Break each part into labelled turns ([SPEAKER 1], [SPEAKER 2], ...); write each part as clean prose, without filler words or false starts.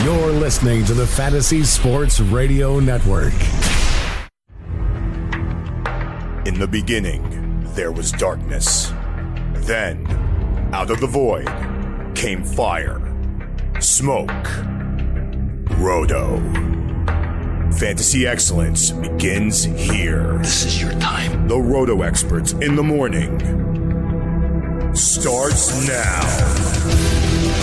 [SPEAKER 1] You're listening to the Fantasy Sports Radio Network.
[SPEAKER 2] In the beginning, there was darkness. Then, out of the void, came fire, smoke, Roto. Fantasy excellence begins here.
[SPEAKER 3] This is your time.
[SPEAKER 2] The Roto experts in the morning starts now.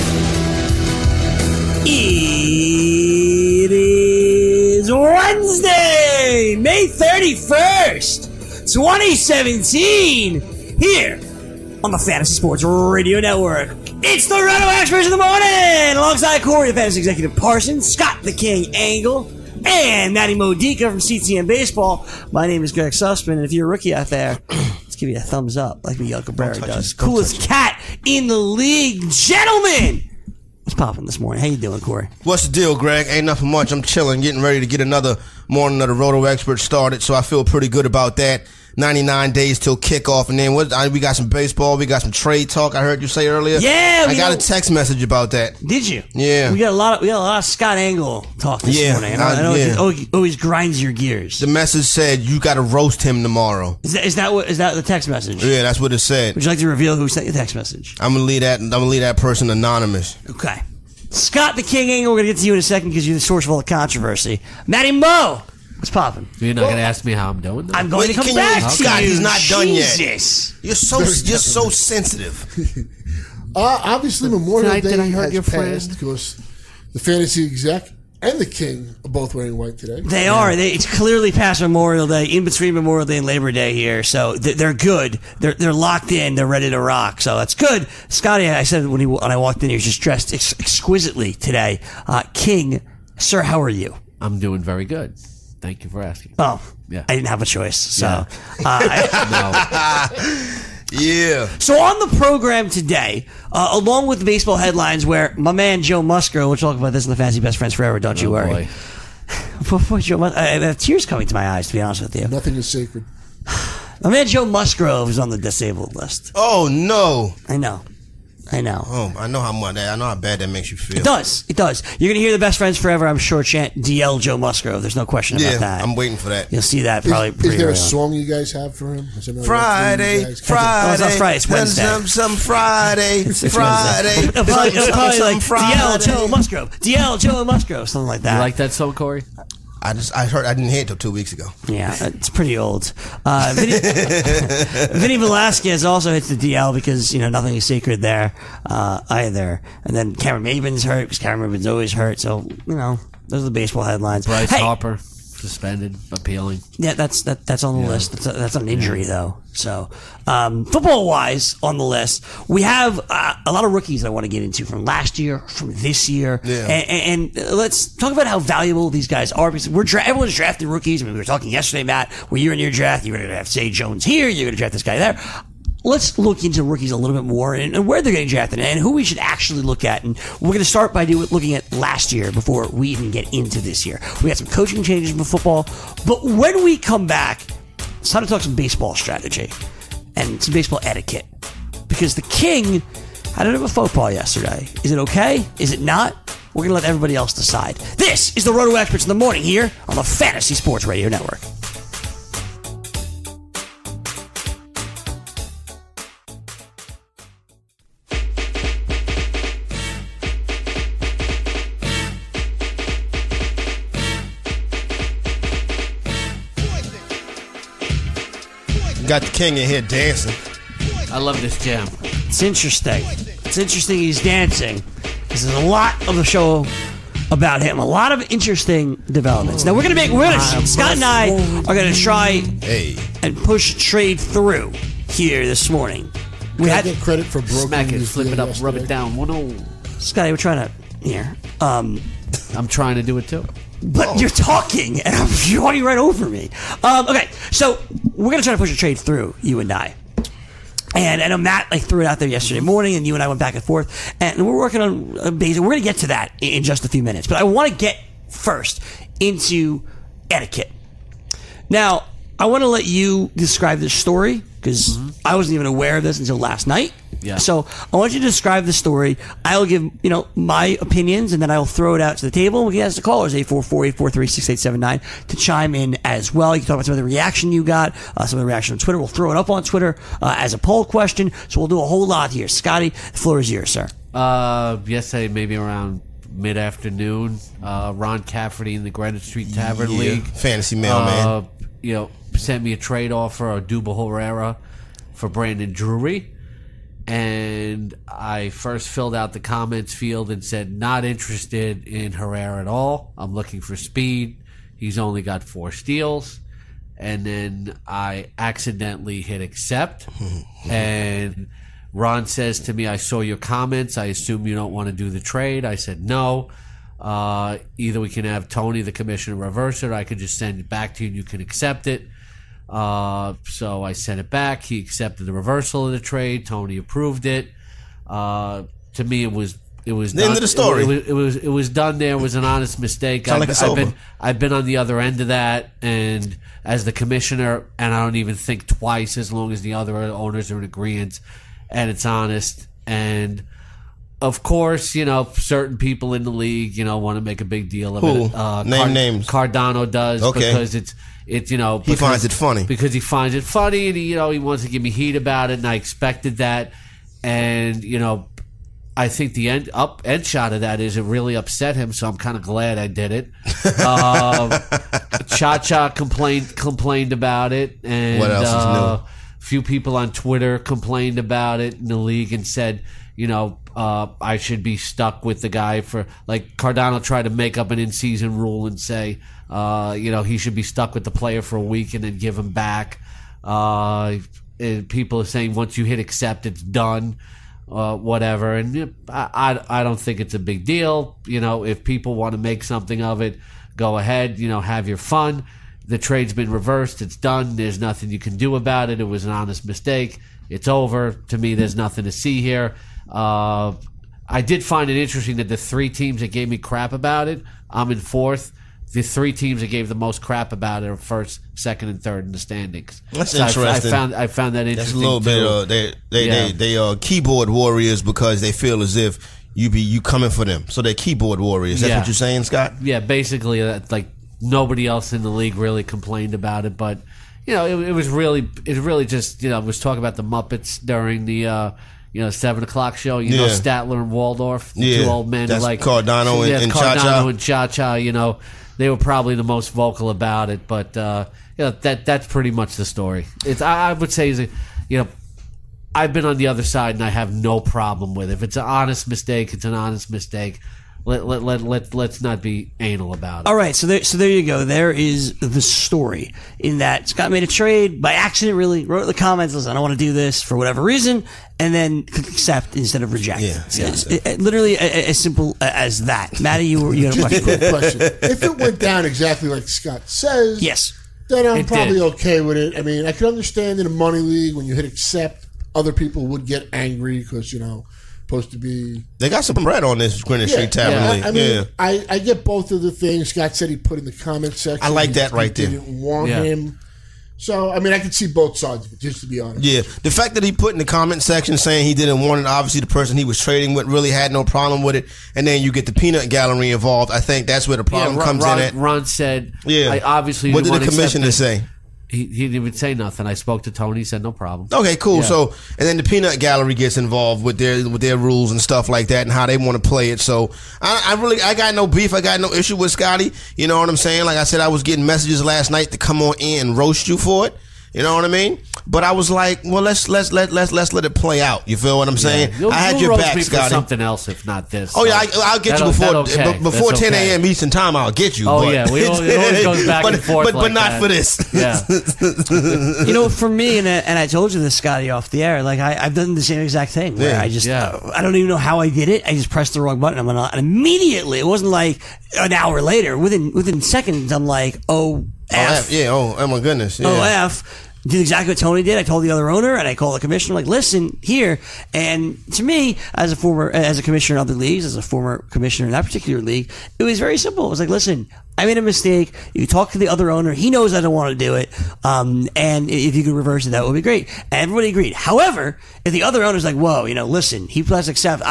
[SPEAKER 4] It is Wednesday, May 31st, 2017, here on the Fantasy Sports Radio Network. It's the Roto Experts in the morning, alongside Corey, the Fantasy Executive Parsons, Scott the King Angle, and Matty Modica from CTM Baseball. My name is Greg Sussman, and if you're a rookie out there, let's give you a thumbs up like Miguel Cabrera does. Coolest cat in the league. Gentlemen, what's popping this morning? How you doing, Corey?
[SPEAKER 5] What's the deal, Greg? Ain't nothing much. I'm chilling, getting ready to get another morning of the Roto Experts started, so I feel pretty good about that. 99 days till kickoff, and then we got some baseball, we got some trade talk. I heard you say earlier.
[SPEAKER 4] Yeah,
[SPEAKER 5] I got a text message about that.
[SPEAKER 4] Did you?
[SPEAKER 5] Yeah,
[SPEAKER 4] we got a lot of Scott Angle talk this morning. I know it always grinds your gears.
[SPEAKER 5] The message said you got to roast him tomorrow.
[SPEAKER 4] Is that the text message?
[SPEAKER 5] Yeah, that's what it said.
[SPEAKER 4] Would you like to reveal who sent your text message?
[SPEAKER 5] I'm gonna leave that person anonymous.
[SPEAKER 4] Okay, Scott the King Angle. We're gonna get to you in a second because you're the source of all the controversy. Matty Mo. What's popping?
[SPEAKER 6] You're not going to ask me how I'm doing?
[SPEAKER 4] I'm going to come back to
[SPEAKER 5] Scott,
[SPEAKER 4] you.
[SPEAKER 5] he's not done yet.
[SPEAKER 4] You're
[SPEAKER 5] so sensitive.
[SPEAKER 7] Obviously, Memorial Day
[SPEAKER 6] did I hurt
[SPEAKER 7] has
[SPEAKER 6] your
[SPEAKER 7] passed
[SPEAKER 6] friend?
[SPEAKER 7] because the fantasy exec and the king are both wearing white today.
[SPEAKER 4] They are. It's clearly past Memorial Day, in between Memorial Day and Labor Day here. So they're good. They're locked in. They're ready to rock. So that's good. Scotty, I said when I walked in, he was just dressed exquisitely today. King, sir, how are you?
[SPEAKER 6] I'm doing very good. Thank you for asking.
[SPEAKER 4] Oh,
[SPEAKER 6] yeah.
[SPEAKER 4] I didn't have a choice. So,
[SPEAKER 6] No.
[SPEAKER 5] Yeah.
[SPEAKER 4] So on the program today, along with the baseball headlines, where my man Joe Musgrove, we'll talk about this in the Fantasy Best Friends Forever, don't you worry. Boy, Joe I have tears coming to my eyes, to be honest with you.
[SPEAKER 7] Nothing is sacred.
[SPEAKER 4] My man Joe Musgrove is on the disabled list.
[SPEAKER 5] Oh no.
[SPEAKER 4] I know.
[SPEAKER 5] Oh, I know how bad that makes you feel.
[SPEAKER 4] It does. You're going to hear the Best Friends Forever, I'm sure, chant DL Joe Musgrove. There's no question about that.
[SPEAKER 5] I'm waiting for that.
[SPEAKER 4] You'll see that probably
[SPEAKER 7] Is there
[SPEAKER 4] early
[SPEAKER 7] a
[SPEAKER 4] on.
[SPEAKER 7] song you guys have for him?
[SPEAKER 5] Friday.
[SPEAKER 4] Oh, it's not Friday. It's Wednesday.
[SPEAKER 5] Some Friday. Friday.
[SPEAKER 4] It'll probably like
[SPEAKER 5] Friday.
[SPEAKER 4] DL Joe Musgrove. DL Joe Musgrove. Something like that.
[SPEAKER 6] You like that song, Corey?
[SPEAKER 5] I didn't hear it till 2 weeks ago.
[SPEAKER 4] Yeah, it's pretty old. Vinny Velasquez also hits the DL because, nothing is sacred there either. And then Cameron Maben's hurt because Cameron Maben's always hurt. So, those are the baseball headlines.
[SPEAKER 6] Bryce Harper, suspended, appealing.
[SPEAKER 4] Yeah, that's on the list. That's an injury, though. So, football-wise, on the list, we have a lot of rookies I want to get into from last year, from this year.
[SPEAKER 5] Yeah.
[SPEAKER 4] And let's talk about how valuable these guys are. Because everyone's drafting rookies. I mean, we were talking yesterday, Matt, where you're in your draft. You're going to draft Zay Jones here. You're going to draft this guy there. Let's look into rookies a little bit more and where they're getting drafted and who we should actually look at. And we're going to start by looking at last year before we even get into this year. We had some coaching changes in football. But when we come back, it's time to talk some baseball strategy and some baseball etiquette. Because the King had a bit of a faux pas yesterday. Is it okay? Is it not? We're going to let everybody else decide. This is the Roto Experts in the morning here on the Fantasy Sports Radio Network.
[SPEAKER 5] Got the king in here dancing.
[SPEAKER 6] I love this jam.
[SPEAKER 4] It's interesting. He's dancing. There's a lot of the show about him. A lot of interesting developments. Now Scott and I are going to try and push trade through here this morning.
[SPEAKER 7] We had to get credit for broken.
[SPEAKER 6] Smack it, flip it up, rub it down. 1-0.
[SPEAKER 4] Scotty, we're trying to here.
[SPEAKER 6] I'm trying to do it too.
[SPEAKER 4] But you're talking, and you're running right over me. Okay, so we're going to try to push a trade through, you and I. And I know Matt threw it out there yesterday morning, and you and I went back and forth. And we're working on basic. We're going to get to that in just a few minutes. But I want to get first into etiquette. Now, I want to let you describe this story, because I wasn't even aware of this until last night.
[SPEAKER 6] Yeah.
[SPEAKER 4] So I want you to describe the story. I'll give, my opinions, and then I'll throw it out to the table. We can ask the callers, 844-843-6879, to chime in as well. You can talk about some of the reaction you got, some of the reaction on Twitter. We'll throw it up on Twitter as a poll question. So we'll do a whole lot here. Scotty, the floor is yours, sir.
[SPEAKER 6] Yesterday, maybe around mid-afternoon, Ron Cafferty in the Greenwich Street Tavern League.
[SPEAKER 5] Fantasy mailman.
[SPEAKER 6] Sent me a trade offer of Duba Herrera for Brandon Drury. And I first filled out the comments field and said, not interested in Herrera at all. I'm looking for speed. He's only got 4 steals. And then I accidentally hit accept. And Ron says to me, I saw your comments. I assume you don't want to do the trade. I said, no. Either we can have Tony, the commissioner, reverse it, or I could just send it back to you and you can accept it. So I sent it back. He accepted the reversal of the trade. Tony approved it. To me, it was the
[SPEAKER 5] end of the story.
[SPEAKER 6] It was done. There was an honest mistake. I've been on the other end of that, and as the commissioner, and I don't even think twice as long as the other owners are in agreement, and it's honest. And of course, certain people in the league, want to make a big deal of it.
[SPEAKER 5] Name names.
[SPEAKER 6] Cardano does, because it's he
[SPEAKER 5] finds it funny.
[SPEAKER 6] Because he finds it funny, and he wants to give me heat about it, and I expected that. And, I think the end shot of that is it really upset him, so I'm kind of glad I did it. Cha-Cha complained about it, and
[SPEAKER 5] what else is new?
[SPEAKER 6] A few people on Twitter complained about it in the league and said, I should be stuck with the guy for, like, Cardano tried to make up an in-season rule and say, he should be stuck with the player for a week and then give him back. People are saying once you hit accept, it's done, whatever. And I don't think it's a big deal. If people want to make something of it, go ahead, have your fun. The trade's been reversed. It's done. There's nothing you can do about it. It was an honest mistake. It's over. To me, there's nothing to see here. I did find it interesting that the 3 teams that gave me crap about it, I'm in 4th. The 3 teams that gave the most crap about it are 1st, 2nd, and 3rd in the standings.
[SPEAKER 5] That's
[SPEAKER 6] so
[SPEAKER 5] interesting.
[SPEAKER 6] I found that interesting.
[SPEAKER 5] That's a little bit. They are keyboard warriors because they feel as if you coming for them. So they're keyboard warriors. That's what you're saying, Scott?
[SPEAKER 6] Yeah, basically, like nobody else in the league really complained about it, but it was really just was talking about the Muppets during the 7 o'clock show. Statler and Waldorf, the 2 old men.
[SPEAKER 5] That's
[SPEAKER 6] like
[SPEAKER 5] Cardano and Cha-Cha.
[SPEAKER 6] Cardano and Cha-Cha, they were probably the most vocal about it, but that's pretty much the story. I would say, I've been on the other side and I have no problem with it. If it's an honest mistake, it's an honest mistake. Let's not be anal about it.
[SPEAKER 4] All right, so there you go. There is the story in that Scott made a trade by accident. Really wrote in the comments, "Listen, I don't want to do this for whatever reason," and then accept instead of reject. Literally as simple as that. Matty, you had a question.
[SPEAKER 7] Quick question: if it went down exactly like Scott says,
[SPEAKER 4] yes,
[SPEAKER 7] then I'm probably okay with it. I mean, I can understand in a money league when you hit accept, other people would get angry because supposed to be.
[SPEAKER 5] They got some bread on this Greenwich Street Tavern League.
[SPEAKER 7] I mean, I get both of the things. Scott said he put in the comment section.
[SPEAKER 5] I like that right there.
[SPEAKER 7] Didn't want him. So, I mean, I can see both sides of it, just to be honest.
[SPEAKER 5] Yeah. The fact that he put in the comment section saying he didn't want it, obviously the person he was trading with really had no problem with it, and then you get the peanut gallery involved, I think that's where the problem comes in at.
[SPEAKER 6] Ron said, I obviously
[SPEAKER 5] what did the commissioner say?
[SPEAKER 6] He didn't even say nothing. I spoke to Tony. He said no problem.
[SPEAKER 5] Okay, cool. Yeah. So, and then the peanut gallery gets involved with their rules and stuff like that and how they want to play it. So, I got no beef. I got no issue with Scotty. You know what I'm saying? Like I said, I was getting messages last night to come on in and roast you for it. You know what I mean? But I was like, well, let's let it play out. You feel what I'm saying?
[SPEAKER 6] Yeah.
[SPEAKER 5] I had your back, Scotty.
[SPEAKER 6] For something else, if not this.
[SPEAKER 5] Oh yeah, I'll get you before 10 a.m. Eastern time. I'll get you.
[SPEAKER 6] Oh yeah, it always goes back and forth,
[SPEAKER 5] but not for this.
[SPEAKER 6] Yeah.
[SPEAKER 4] For me, and I told you this, Scotty, off the air. Like I've done the same exact thing. Where I don't even know how I did it. I just pressed the wrong button. And immediately, it wasn't like an hour later. Within seconds, I'm like, oh F.
[SPEAKER 5] Oh my goodness. Yeah.
[SPEAKER 4] Oh F. Did exactly what Tony did. I told the other owner, and I called the commissioner. Like, listen here. And to me, as a commissioner in other leagues, as a former commissioner in that particular league, it was very simple. It was like, listen, I made a mistake. You talk to the other owner. He knows I don't want to do it. And if you could reverse it, that would be great. And everybody agreed. However, if the other owner's like, whoa, listen, he plus accept.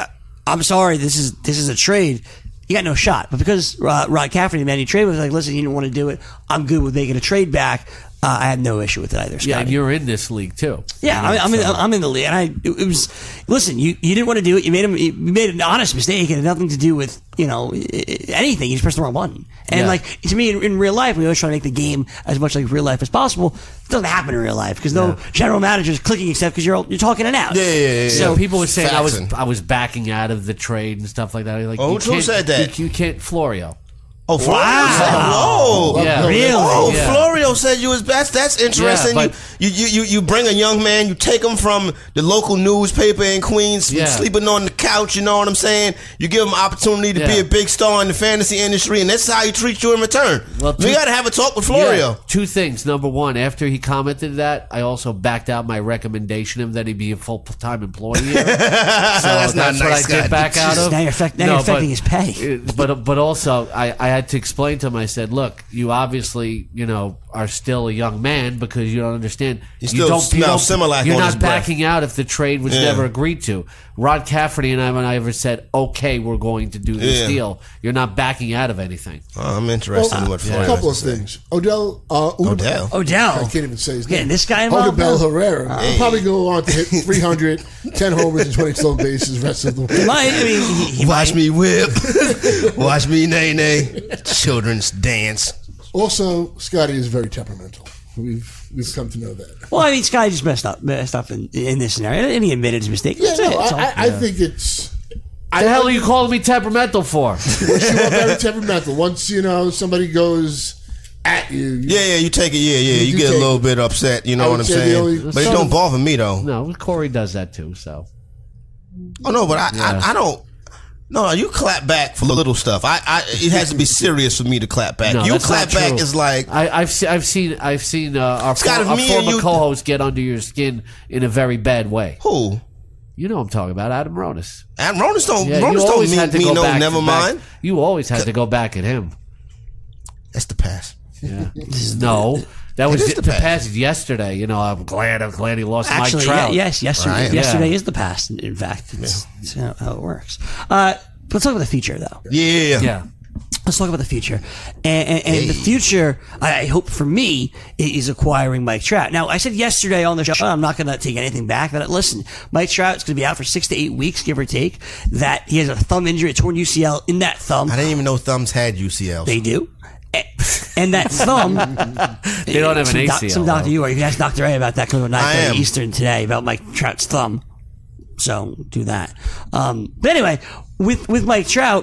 [SPEAKER 4] I'm sorry. This is a trade. You got no shot. But because Rod Cafferty, the man you traded with, was like, listen, you didn't want to do it. I'm good with making a trade back. I had no issue with it either, Scotty.
[SPEAKER 6] Yeah, and you're in this league too.
[SPEAKER 4] Yeah, I'm in the league, and it was. Listen, you didn't want to do it. You made an honest mistake. It had nothing to do with anything. You just pressed the wrong button. And to me, in real life, we always try to make the game as much like real life as possible. It doesn't happen in real life because no general manager is clicking except because you're talking it out.
[SPEAKER 5] Yeah.
[SPEAKER 6] So people were saying I was backing out of the trade and stuff like that. Like,
[SPEAKER 5] who said that?
[SPEAKER 6] You can't, Florio.
[SPEAKER 5] Oh, Florio said, whoa.
[SPEAKER 6] Yeah.
[SPEAKER 4] Really?
[SPEAKER 5] Oh,
[SPEAKER 6] Yeah.
[SPEAKER 5] Florio said you was best. That's interesting.
[SPEAKER 6] Yeah,
[SPEAKER 5] you bring a young man, you take him from the local newspaper in Queens, sleeping on the couch, you know what I'm saying? You give him opportunity to be a big star in the fantasy industry, and that's how he treats you in return. Well, we got to have a talk with Florio.
[SPEAKER 6] Yeah, two things. Number one, after he commented that, I also backed out my recommendation of that he be a full-time employee here. So that's
[SPEAKER 5] not
[SPEAKER 6] what
[SPEAKER 5] nice,
[SPEAKER 6] I did back out of.
[SPEAKER 4] Now you're affecting his pay.
[SPEAKER 6] But also, I had to explain to him, I said, look, you obviously, are still a young man because you don't understand.
[SPEAKER 5] You still smell Similac
[SPEAKER 6] You're
[SPEAKER 5] on
[SPEAKER 6] not
[SPEAKER 5] his breath.
[SPEAKER 6] backing out if the trade was never agreed to. Rod Cafferty and I ever said, okay, we're going to do this deal. You're not backing out of anything.
[SPEAKER 5] I'm interested in what Florio
[SPEAKER 7] A couple of
[SPEAKER 5] has to say.
[SPEAKER 7] things. Odell.
[SPEAKER 5] Odell.
[SPEAKER 7] I can't even say his name.
[SPEAKER 4] Getting this guy involved.
[SPEAKER 7] Odell Herrera. He'll probably go on to hit 300, 10 homers and 20 stolen bases the rest of the way.
[SPEAKER 4] He might. I mean, he
[SPEAKER 5] Watch
[SPEAKER 4] might.
[SPEAKER 5] me whip. Watch me nay. Children's dance.
[SPEAKER 7] Also, Scotty is very temperamental. We've come to know that.
[SPEAKER 4] Well, I mean, Sky just messed up in this scenario, and he admitted his mistake.
[SPEAKER 7] Yeah,
[SPEAKER 4] That's it. That's all.
[SPEAKER 7] I think it's.
[SPEAKER 6] The hell are you calling me temperamental for?
[SPEAKER 7] You are very temperamental. Once somebody goes at you.
[SPEAKER 5] You take it. You get a little bit upset. You know what I'm saying? But it don't bother me though.
[SPEAKER 6] No, Corey does that too. So.
[SPEAKER 5] Oh no, but I don't. No, you clap back for little stuff. It has to be serious for me to clap back.
[SPEAKER 6] No,
[SPEAKER 5] you
[SPEAKER 6] that's
[SPEAKER 5] clap
[SPEAKER 6] not
[SPEAKER 5] back
[SPEAKER 6] true.
[SPEAKER 5] is like
[SPEAKER 6] I've seen our
[SPEAKER 5] Scott, if me and
[SPEAKER 6] former
[SPEAKER 5] you-
[SPEAKER 6] co-host get under your skin in a very bad way.
[SPEAKER 5] who?
[SPEAKER 6] You know what I'm talking about, Adam Ronis.
[SPEAKER 5] And Ronis don't.
[SPEAKER 6] Yeah,
[SPEAKER 5] Ronis
[SPEAKER 6] you
[SPEAKER 5] don't
[SPEAKER 6] always had to
[SPEAKER 5] mean
[SPEAKER 6] go
[SPEAKER 5] no.
[SPEAKER 6] back.
[SPEAKER 5] Never mind.
[SPEAKER 6] You always had to go back at him.
[SPEAKER 5] That's the past.
[SPEAKER 6] Yeah. No, that was
[SPEAKER 5] is the
[SPEAKER 6] the
[SPEAKER 5] past.
[SPEAKER 6] past yesterday. I'm glad he lost
[SPEAKER 4] Actually,
[SPEAKER 6] Mike Trout.
[SPEAKER 4] yes, yesterday.
[SPEAKER 5] Right.
[SPEAKER 4] Yesterday
[SPEAKER 6] Yeah.
[SPEAKER 4] is the past. In fact, it's how it works. Let's talk about the future, though.
[SPEAKER 6] Yeah.
[SPEAKER 4] Let's talk about the future. And the future, I hope for me, is acquiring Mike Trout. Now, I said yesterday on the show, I'm not going to take anything back. But listen, Mike Trout's going to be out for 6 to 8 weeks, give or take. That he has a thumb injury, a torn UCL in that thumb.
[SPEAKER 5] I didn't even know thumbs had UCLs.
[SPEAKER 4] They do. And that thumb,
[SPEAKER 6] They don't have an ACL.
[SPEAKER 4] Some doctor you are. You can ask Dr. A about that because we're
[SPEAKER 5] I am.
[SPEAKER 4] 9:30 Eastern today about Mike Trout's thumb. So do that. But anyway, with Mike Trout,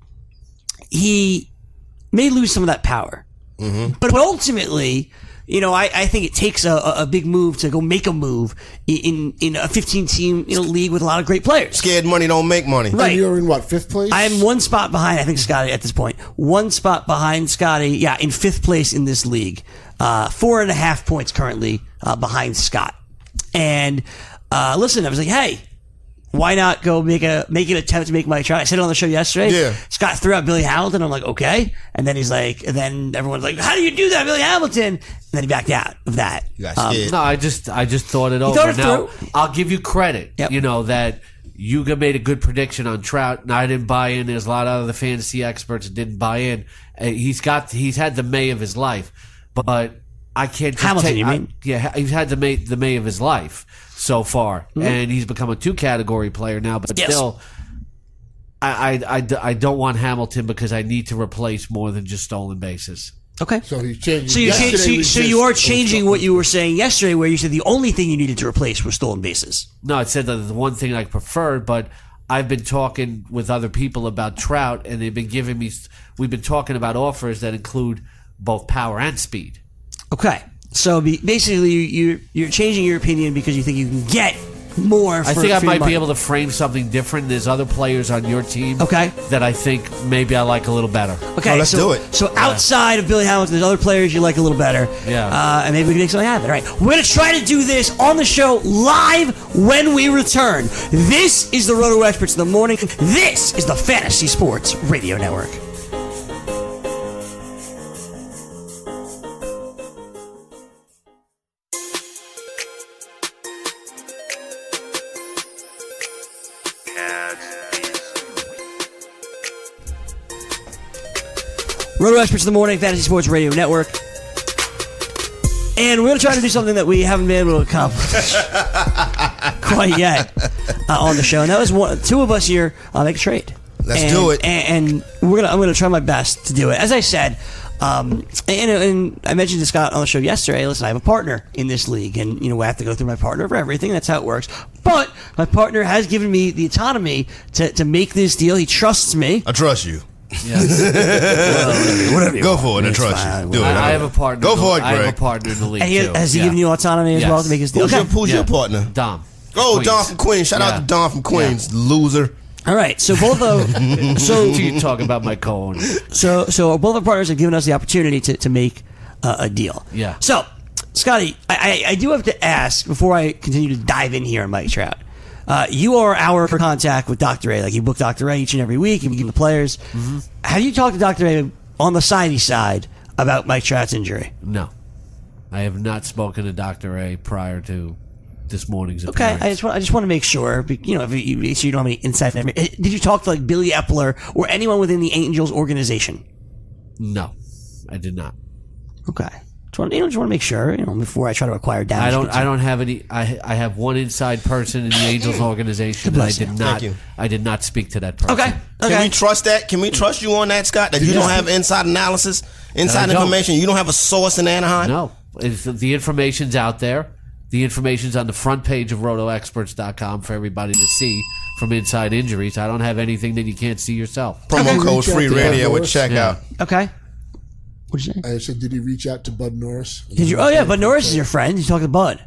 [SPEAKER 4] he may lose some of that power. Mm-hmm. But ultimately, I think it takes a big move to go make a move in a 15-team league with a lot of great players.
[SPEAKER 5] Scared money don't make money.
[SPEAKER 4] Right.
[SPEAKER 7] And you're in what, 5th place?
[SPEAKER 4] I'm one spot behind, I think, Scotty at this point. One spot behind Scotty, in 5th place in this league. 4.5 points currently behind Scott. And listen, I was like, hey, why not go make an attempt to make Mike Trout? I said it on the show yesterday.
[SPEAKER 5] Yeah.
[SPEAKER 4] Scott threw out Billy Hamilton. I'm like, okay. And then and then everyone's like, how do you do that, Billy Hamilton? And then he backed out of that.
[SPEAKER 5] You got scared.
[SPEAKER 6] No, I just thought it over.
[SPEAKER 4] thought it
[SPEAKER 6] Now,
[SPEAKER 4] through.
[SPEAKER 6] I'll give you credit.
[SPEAKER 4] Yep.
[SPEAKER 6] That you made a good prediction on Trout, and I didn't buy in. There's a lot of other fantasy experts that didn't buy in. He's had the May of his life, but I can't. Just
[SPEAKER 4] Hamilton,
[SPEAKER 6] take,
[SPEAKER 4] you mean?
[SPEAKER 6] he's had the May of his life so far, and he's become a 2-category player now. But
[SPEAKER 4] Yes.
[SPEAKER 6] still, I don't want Hamilton because I need to replace more than just stolen bases.
[SPEAKER 4] Okay.
[SPEAKER 7] So he's changing.
[SPEAKER 4] So you are changing what you were saying yesterday, where you said the only thing you needed to replace was stolen bases.
[SPEAKER 6] No, it said that the one thing I preferred, but I've been talking with other people about Trout, and they've been giving me. We've been talking about offers that include both power and speed.
[SPEAKER 4] Okay. So basically, you're changing your opinion because you think you can get more.
[SPEAKER 6] I think I might be able to frame something different. There's other players on your team,
[SPEAKER 4] Okay.
[SPEAKER 6] that I think maybe I like a little better.
[SPEAKER 4] Okay,
[SPEAKER 5] let's
[SPEAKER 4] so,
[SPEAKER 5] do it.
[SPEAKER 4] So outside of Billy Hamilton, there's other players you like a little better.
[SPEAKER 6] Yeah.
[SPEAKER 4] And maybe we can make something happen. All right. We're going to try to do this on the show live when we return. This is the Roto Experts in the Morning. This is the Fantasy Sports Radio Network. Roto Experts in the Morning, Fantasy Sports Radio Network. And we're going to try to do something that we haven't been able to accomplish quite yet on the show. And that was two of us here make a trade.
[SPEAKER 5] Let's do it.
[SPEAKER 4] And I'm going to try my best to do it. As I said, and I mentioned to Scott on the show yesterday, listen, I have a partner in this league, and I have to go through my partner for everything. That's how it works. But my partner has given me the autonomy to make this deal. He trusts me.
[SPEAKER 5] I trust you.
[SPEAKER 4] Whatever you
[SPEAKER 5] Go
[SPEAKER 4] want.
[SPEAKER 5] for it. I trust you. Do it.
[SPEAKER 6] I have a partner.
[SPEAKER 5] Go for it,
[SPEAKER 6] I have
[SPEAKER 5] Greg.
[SPEAKER 6] a partner in the league,
[SPEAKER 4] And
[SPEAKER 6] too.
[SPEAKER 4] has he given you autonomy as well to make his deal?
[SPEAKER 5] Who's your partner?
[SPEAKER 6] Dom.
[SPEAKER 5] Oh,
[SPEAKER 6] Queens.
[SPEAKER 5] Don from Queens. Shout out to Don from Queens. Loser.
[SPEAKER 4] All right, so both of
[SPEAKER 6] You talk about my co-owner.
[SPEAKER 4] so both our partners have given us the opportunity to make a deal.
[SPEAKER 6] Yeah.
[SPEAKER 4] So, Scotty, I do have to ask before I continue to dive in here on Mike Trout. You are our contact with Dr. A. Like, you book Dr. A each and every week, and we give him the players. Mm-hmm. Have you talked to Dr. A on the side about Mike Trout's injury?
[SPEAKER 6] No. I have not spoken to Dr. A prior to this morning's
[SPEAKER 4] Okay,
[SPEAKER 6] appearance.
[SPEAKER 4] I just want to make sure, if you don't have any insight. Did you talk to Billy Epler or anyone within the Angels organization?
[SPEAKER 6] No, I did not.
[SPEAKER 4] Okay, just want to make sure before I try to acquire damage.
[SPEAKER 6] I don't have any. I have one inside person in the Angels organization that I did not speak to that person.
[SPEAKER 4] Okay.
[SPEAKER 5] Can we trust that? Can we trust you on that, Scott? That you don't have inside analysis, inside information? You don't have a source in Anaheim?
[SPEAKER 6] No, the information's out there. The information's on the front page of rotoexperts.com for everybody to see from Inside Injuries. I don't have anything that you can't see yourself.
[SPEAKER 5] Promo code
[SPEAKER 7] Reach out
[SPEAKER 5] free
[SPEAKER 7] to
[SPEAKER 5] radio
[SPEAKER 7] Bud
[SPEAKER 5] with checkout.
[SPEAKER 4] Okay. What'd you say?
[SPEAKER 7] I said, did he reach out to Bud Norris?
[SPEAKER 4] Did you? Oh yeah, Bud Norris is your friend. You talking to Bud?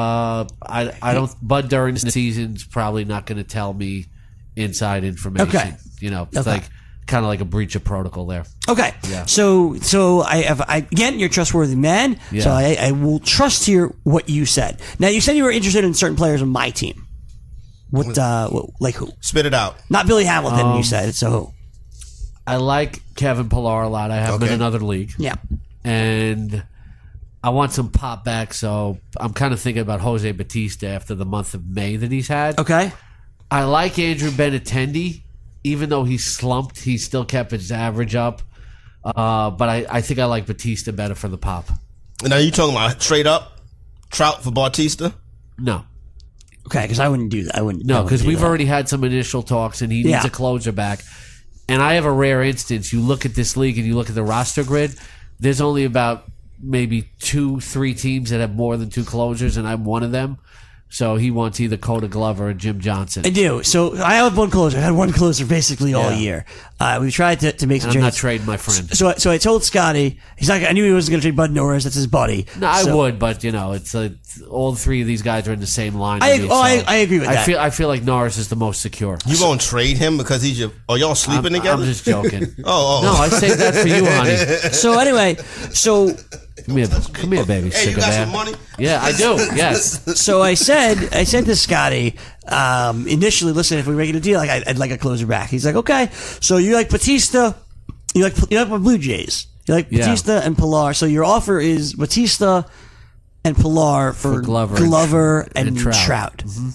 [SPEAKER 6] I don't. Bud during the season's probably not going to tell me inside information.
[SPEAKER 4] Okay.
[SPEAKER 6] It's
[SPEAKER 4] Okay.
[SPEAKER 6] like kind of like a breach of protocol there.
[SPEAKER 4] Okay.
[SPEAKER 6] Yeah.
[SPEAKER 4] So again, you're a trtrustworthy man.
[SPEAKER 6] Yeah.
[SPEAKER 4] So I will trust here what you said. Now you said you were interested in certain players on my team. What like who?
[SPEAKER 5] Spit it out.
[SPEAKER 4] Not Billy Hamilton. You said so. Who?
[SPEAKER 6] I like Kevin Pillar a lot. I have him in another league.
[SPEAKER 4] Yeah.
[SPEAKER 6] And I want some pop back, so I'm kind of thinking about Jose Batista after the month of May that he's had.
[SPEAKER 4] Okay.
[SPEAKER 6] I like Andrew Benintendi. Even though he slumped, he still kept his average up. But I think I like Batista better for the pop.
[SPEAKER 5] And are you talking about trade up Trout for Bautista?
[SPEAKER 6] No.
[SPEAKER 4] Okay, because I wouldn't do that. I wouldn't.
[SPEAKER 6] No, because we've already had some initial talks, and he needs a closer back. And I have a rare instance. You look at this league and you look at the roster grid, there's only about maybe 2-3 teams that have more than 2 closers, and I'm one of them. So he wants either Coda Glover or Jim Johnson.
[SPEAKER 4] I do. So I have one closer. I had one closer basically all year. We've tried to make some
[SPEAKER 6] And I'm not
[SPEAKER 4] trades.
[SPEAKER 6] trading my friend.
[SPEAKER 4] So I told Scotty, he's like, I knew he wasn't going to trade Bud Norris. That's his buddy.
[SPEAKER 6] No, I would, but it's all 3 of these guys are in the same line.
[SPEAKER 4] I agree with
[SPEAKER 6] I
[SPEAKER 4] that.
[SPEAKER 6] I feel like Norris is the most secure.
[SPEAKER 5] You won't trade him because he's your. Are y'all sleeping together?
[SPEAKER 6] I'm just joking.
[SPEAKER 5] Oh.
[SPEAKER 6] No, I saved that for you, honey.
[SPEAKER 4] So anyway,
[SPEAKER 6] Come here, baby.
[SPEAKER 5] Hey, you got some money?
[SPEAKER 6] Yeah, I do. Yes.
[SPEAKER 4] so I said to Scotty initially, listen, if we make it a deal, I'd like a closer back. He's like, okay. So you like Batista? You like my Blue Jays? You like Batista and Pilar? So your offer is Batista and Pilar for Glover and Trout.
[SPEAKER 6] Mm-hmm.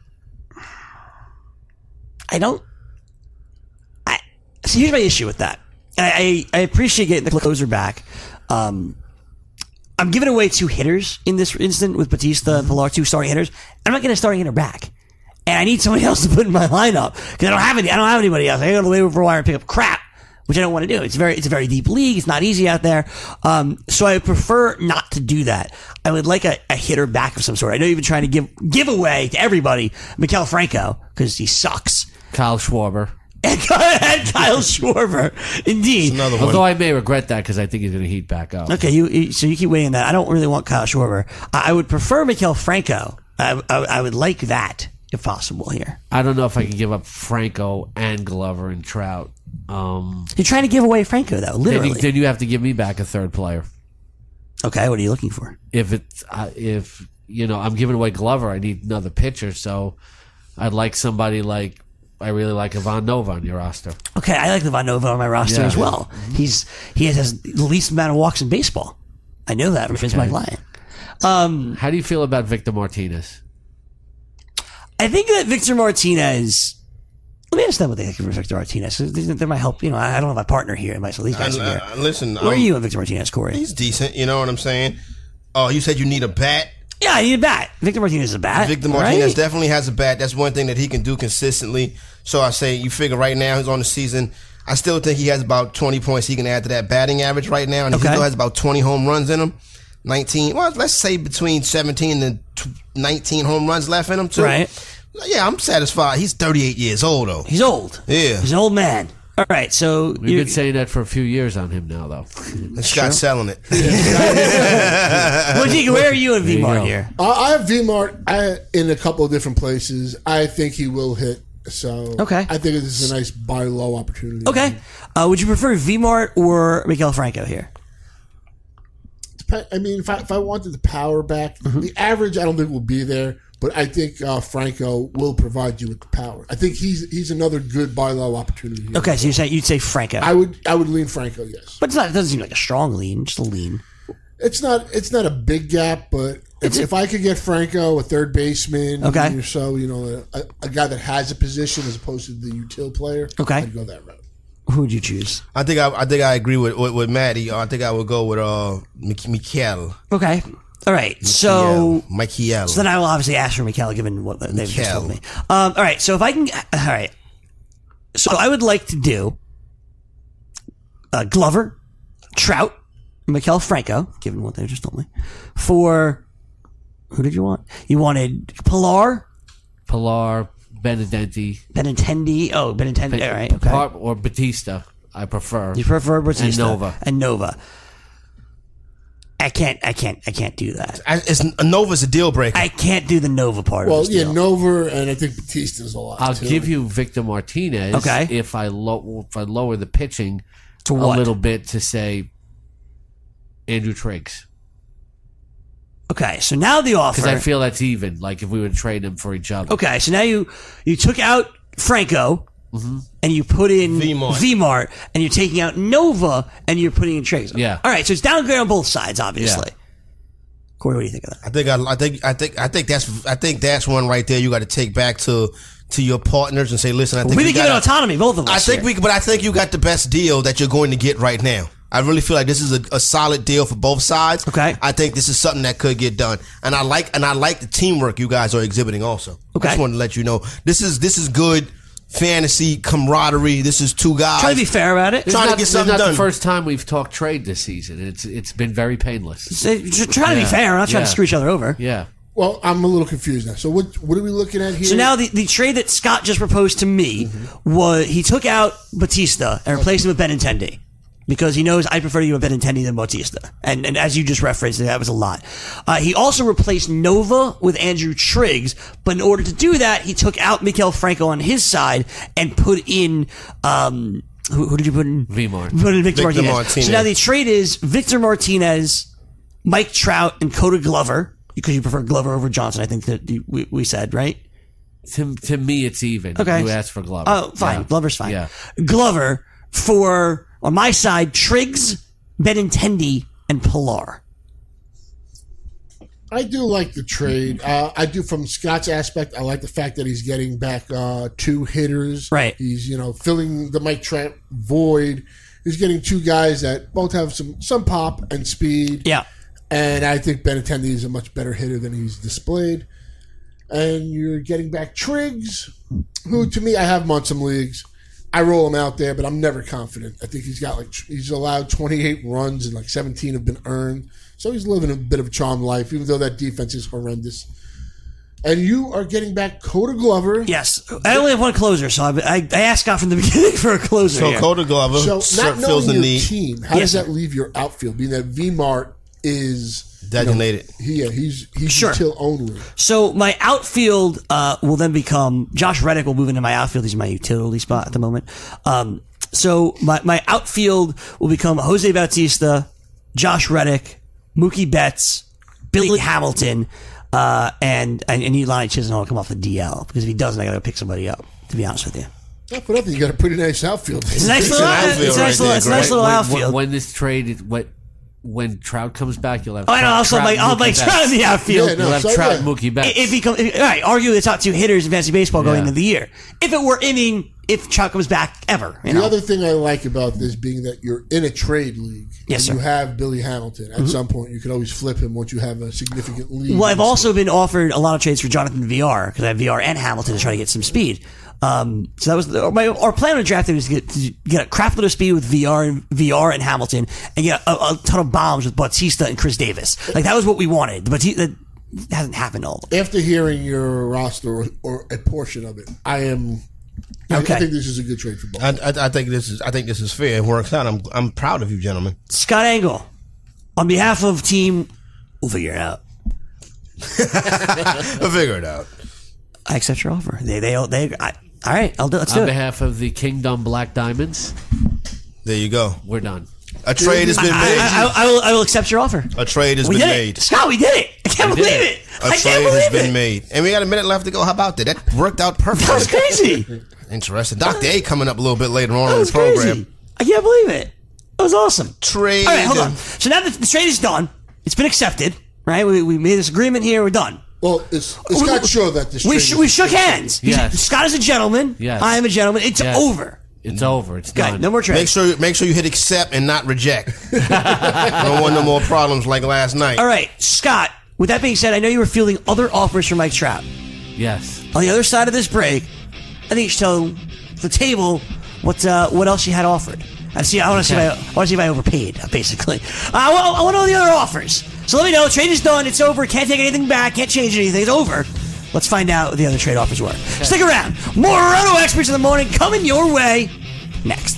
[SPEAKER 4] So here's my issue with that. I appreciate getting the closer back. I'm giving away 2 hitters in this instant with Batista and Pilar, 2 starting hitters. I'm not getting a starting hitter back, and I need somebody else to put in my lineup because I don't have anybody else. I go to the waiver wire and pick up crap, which I don't want to do. It's a very deep league. It's not easy out there. So I prefer not to do that. I would like a hitter back of some sort. I know you've been trying to give away to everybody Maikel Franco because he sucks.
[SPEAKER 6] Kyle Schwarber.
[SPEAKER 4] And Kyle Schwarber, indeed.
[SPEAKER 5] Another one.
[SPEAKER 6] Although I may regret that because I think he's going to heat back up.
[SPEAKER 4] Okay, so you keep waiting that. I don't really want Kyle Schwarber. I would prefer Maikel Franco. I would like that if possible here.
[SPEAKER 6] I don't know if I can give up Franco and Glover and Trout.
[SPEAKER 4] You're trying to give away Franco though, literally.
[SPEAKER 6] Then you have to give me back a third player.
[SPEAKER 4] Okay, what are you looking for?
[SPEAKER 6] If I'm giving away Glover, I need another pitcher. So I'd like somebody like. I really like Ivan Nova on your roster.
[SPEAKER 4] Okay, I like Ivan Nova on my roster as well. Mm-hmm. He has the least amount of walks in baseball. I know that from Vince McLean.
[SPEAKER 6] How do you feel about Victor Martinez?
[SPEAKER 4] I think that Victor Martinez Let me ask them what they think of Victor Martinez. They might help. I don't have my partner here. So these guys are here.
[SPEAKER 5] Listen,
[SPEAKER 4] where are you on Victor Martinez, Corey?
[SPEAKER 5] He's decent. You know what I'm saying? Oh, you said you need a bat?
[SPEAKER 4] Yeah, I need a bat. Victor Martinez is a bat.
[SPEAKER 5] Victor Martinez definitely has a bat. That's one thing that he can do consistently. So I say, you figure right now he's on the season. I still think he has about 20 points he can add to that batting average right now. And he still has about 20 home runs in him. 19, well, let's say between 17 and 19 home runs left in him, too.
[SPEAKER 4] Right.
[SPEAKER 5] Yeah, I'm satisfied. He's 38 years old, though.
[SPEAKER 4] He's old.
[SPEAKER 5] Yeah.
[SPEAKER 4] He's an old man. All right, so...
[SPEAKER 6] We've been saying that for a few years on him now, though.
[SPEAKER 5] Scott's selling it.
[SPEAKER 4] Where are you in V-Mart here?
[SPEAKER 7] I have V-Mart in a couple of different places. I think he will hit. So
[SPEAKER 4] okay.
[SPEAKER 7] I think this is a nice buy low opportunity.
[SPEAKER 4] Okay. Would you prefer V-Mart or Miguel Franco here?
[SPEAKER 7] I mean, if I wanted the power back, the average I don't think will be there. But I think Franco will provide you with the power. I think he's another good buy low opportunity. Here.
[SPEAKER 4] Okay, so you'd say Franco.
[SPEAKER 7] I would lean Franco, yes.
[SPEAKER 4] But it doesn't seem like a strong lean, just a lean.
[SPEAKER 7] It's not a big gap, but if I could get Franco, a third baseman, or so, a guy that has a position as opposed to the util player, I'd go that route.
[SPEAKER 4] Who would you choose?
[SPEAKER 5] I think I agree with Matty. I think I would go with Mikel.
[SPEAKER 4] Okay. All right, so
[SPEAKER 5] then
[SPEAKER 4] I will obviously ask for Mikel, given what they've just told me. All right, so if I can, all right, so I would like to do Glover, Trout, Mikel Franco, given what they just told me. For who did you want? You wanted Pilar,
[SPEAKER 6] Benintendi.
[SPEAKER 4] Oh, Benintendi. All right, okay.
[SPEAKER 6] Or Batista. I prefer.
[SPEAKER 4] You prefer Batista
[SPEAKER 6] and
[SPEAKER 4] Nova. I can't do that.
[SPEAKER 5] Nova's a deal breaker.
[SPEAKER 4] I can't do the Nova part of this deal.
[SPEAKER 7] Nova, and I think Batista's a lot.
[SPEAKER 6] I'll give you Victor Martinez if I lower the pitching
[SPEAKER 4] to
[SPEAKER 6] a little bit to say Andrew Triggs.
[SPEAKER 4] Okay, so now the offer,
[SPEAKER 6] because I feel that's even. Like if we would trade them for each other.
[SPEAKER 4] Okay, so now you took out Franco. Mm-hmm. And you put in V-Mart, and you're taking out Nova, and you're putting in Triggs.
[SPEAKER 6] Yeah.
[SPEAKER 4] All right, so it's downgrade on both sides, obviously. Yeah. Corey, what do you think of that?
[SPEAKER 5] I think that's one right there. You got to take back to your partners and say, listen, I think
[SPEAKER 4] we give it autonomy, both of us.
[SPEAKER 5] But I think you got the best deal that you're going to get right now. I really feel like this is a solid deal for both sides.
[SPEAKER 4] Okay.
[SPEAKER 5] I think this is something that could get done, and I like the teamwork you guys are exhibiting also.
[SPEAKER 4] Okay.
[SPEAKER 5] I just wanted to let you know this is good. Fantasy camaraderie. This is two guys
[SPEAKER 4] trying to be fair about it.
[SPEAKER 5] Trying to get something done.
[SPEAKER 6] It's not the first time we've talked trade this season. It's been very painless.
[SPEAKER 4] Trying to be fair. We're not trying to screw each other over.
[SPEAKER 6] Yeah.
[SPEAKER 7] Well, I'm a little confused now. So what are we looking at here?
[SPEAKER 4] So now the trade that Scott just proposed to me was he took out Batista and replaced him with Benintendi. Because he knows I prefer you with Benintendi than Bautista. And as you just referenced, that was a lot. He also replaced Nova with Andrew Triggs, but in order to do that, he took out Miguel Franco on his side and put in, who did you put in?
[SPEAKER 6] V-Mart.
[SPEAKER 4] Put in Victor Martinez. So now the trade is Victor Martinez, Mike Trout, and Coda Glover, because you prefer Glover over Johnson, I think that we said, right?
[SPEAKER 6] To me, it's even.
[SPEAKER 4] Okay.
[SPEAKER 6] You asked for Glover.
[SPEAKER 4] Oh, fine.
[SPEAKER 6] Yeah.
[SPEAKER 4] Glover's fine.
[SPEAKER 6] Yeah.
[SPEAKER 4] Glover for... On my side, Triggs, Benintendi, and Pilar.
[SPEAKER 7] I do like the trade. I do from Scott's aspect. I like the fact that he's getting back two hitters.
[SPEAKER 4] Right.
[SPEAKER 7] He's filling the Mike Trout void. He's getting two guys that both have some pop and speed.
[SPEAKER 4] Yeah.
[SPEAKER 7] And I think Benintendi is a much better hitter than he's displayed. And you're getting back Triggs, who to me I have him on some leagues. I roll him out there, but I'm never confident. I think he's allowed 28 runs and 17 have been earned. So he's living a bit of a charmed life, even though that defense is horrendous. And you are getting back Coda Glover.
[SPEAKER 4] Yes. I only have one closer, so I asked Scott from the beginning for a closer.
[SPEAKER 5] So Coda Glover
[SPEAKER 7] not
[SPEAKER 5] fills the
[SPEAKER 7] knowing your
[SPEAKER 5] need.
[SPEAKER 7] team, how does that leave your outfield? Being that V-Mart is...
[SPEAKER 5] designated.
[SPEAKER 7] He's
[SPEAKER 4] sure.
[SPEAKER 7] util only.
[SPEAKER 4] So my outfield will then become Josh Reddick will move into my outfield. He's my utility spot at the moment. So my outfield will become Jose Bautista, Josh Reddick, Mookie Betts, Billy Hamilton, and Eli Chisenhall to come off the DL, because if he doesn't, I got to pick somebody up. To be honest with you.
[SPEAKER 7] Not for nothing, you got a pretty nice outfield.
[SPEAKER 4] It's a nice little outfield.
[SPEAKER 6] When this trade is when Trout comes back, you'll have.
[SPEAKER 4] I know. Also,
[SPEAKER 6] Trout,
[SPEAKER 4] I'll
[SPEAKER 6] Mookie
[SPEAKER 4] Trout in the outfield.
[SPEAKER 7] Yeah, no,
[SPEAKER 6] You'll have
[SPEAKER 7] so,
[SPEAKER 6] Trout
[SPEAKER 7] yeah.
[SPEAKER 6] and Mookie Betts.
[SPEAKER 4] If he comes, all right, arguably the top 2 hitters in fantasy baseball going
[SPEAKER 6] Yeah.
[SPEAKER 4] into the year. If it were, if Trout comes back ever,
[SPEAKER 7] The other thing I like about this being that you're in a trade league.
[SPEAKER 4] Yes,
[SPEAKER 7] and
[SPEAKER 4] sir.
[SPEAKER 7] you have Billy Hamilton. At some point, you could always flip him once you have a significant lead.
[SPEAKER 4] Well, I've also been offered a lot of trades for Jonathan VR because I have VR and Hamilton to try to get some speed. So that was our plan on drafting was to get a crap load of speed with VR and Hamilton, and get a ton of bombs with Bautista and Chris Davis. Like that was what we wanted, but that hasn't happened all.
[SPEAKER 7] After hearing your roster or a portion of it, I
[SPEAKER 4] Okay.
[SPEAKER 7] think this is a good trade for both.
[SPEAKER 5] I think this is fair. It works out. I'm proud of you, gentlemen.
[SPEAKER 4] Scott Engel, on behalf of team, we'll figure it out.
[SPEAKER 5] I'll figure it out.
[SPEAKER 4] I accept your offer. All right, let's do
[SPEAKER 6] On
[SPEAKER 4] it.
[SPEAKER 6] behalf of the Kingdom Black Diamonds,
[SPEAKER 5] There you go.
[SPEAKER 6] we're done.
[SPEAKER 5] A trade has been made.
[SPEAKER 4] I will accept your offer.
[SPEAKER 5] A trade has
[SPEAKER 4] We
[SPEAKER 5] been
[SPEAKER 4] did
[SPEAKER 5] made.
[SPEAKER 4] it, Scott. We did it. I can't
[SPEAKER 6] We
[SPEAKER 4] believe
[SPEAKER 6] did
[SPEAKER 4] it.
[SPEAKER 6] it.
[SPEAKER 5] A
[SPEAKER 4] I
[SPEAKER 5] trade
[SPEAKER 4] can't
[SPEAKER 5] has
[SPEAKER 4] believe
[SPEAKER 5] been
[SPEAKER 4] it.
[SPEAKER 5] made. And we got a minute left to go. How about that? That worked out
[SPEAKER 4] That was
[SPEAKER 5] perfectly.
[SPEAKER 4] crazy.
[SPEAKER 5] Interesting. Dr. A coming up a little bit later on
[SPEAKER 4] That
[SPEAKER 5] in
[SPEAKER 4] was
[SPEAKER 5] the program.
[SPEAKER 4] crazy. I can't believe it. That was awesome.
[SPEAKER 5] Trade.
[SPEAKER 4] All right, hold on. So now that the trade is done, it's been accepted, right? We made this agreement here. We're done.
[SPEAKER 7] Well, it's not sure that this
[SPEAKER 4] We
[SPEAKER 7] trade is-
[SPEAKER 4] shook hands.
[SPEAKER 6] Yes.
[SPEAKER 4] Scott is a gentleman.
[SPEAKER 6] Yes.
[SPEAKER 4] I am a gentleman. It's
[SPEAKER 6] Yes.
[SPEAKER 4] over.
[SPEAKER 6] It's over. It's
[SPEAKER 4] Okay,
[SPEAKER 6] done.
[SPEAKER 4] no more trade.
[SPEAKER 5] Make sure you hit accept and not reject. Don't want no more problems like last night.
[SPEAKER 4] All right, Scott. With that being said, I know you were fielding other offers for Mike Trout.
[SPEAKER 6] Yes.
[SPEAKER 4] On the other side of this break, I think you should tell the table what else you had offered. I want to see if I overpaid. Basically, I want all the other offers. So let me know. Trade is done. It's over. Can't take anything back. Can't change anything. It's over. Let's find out what the other trade offers were. Stick around. More Roto Experts in the Morning coming your way next.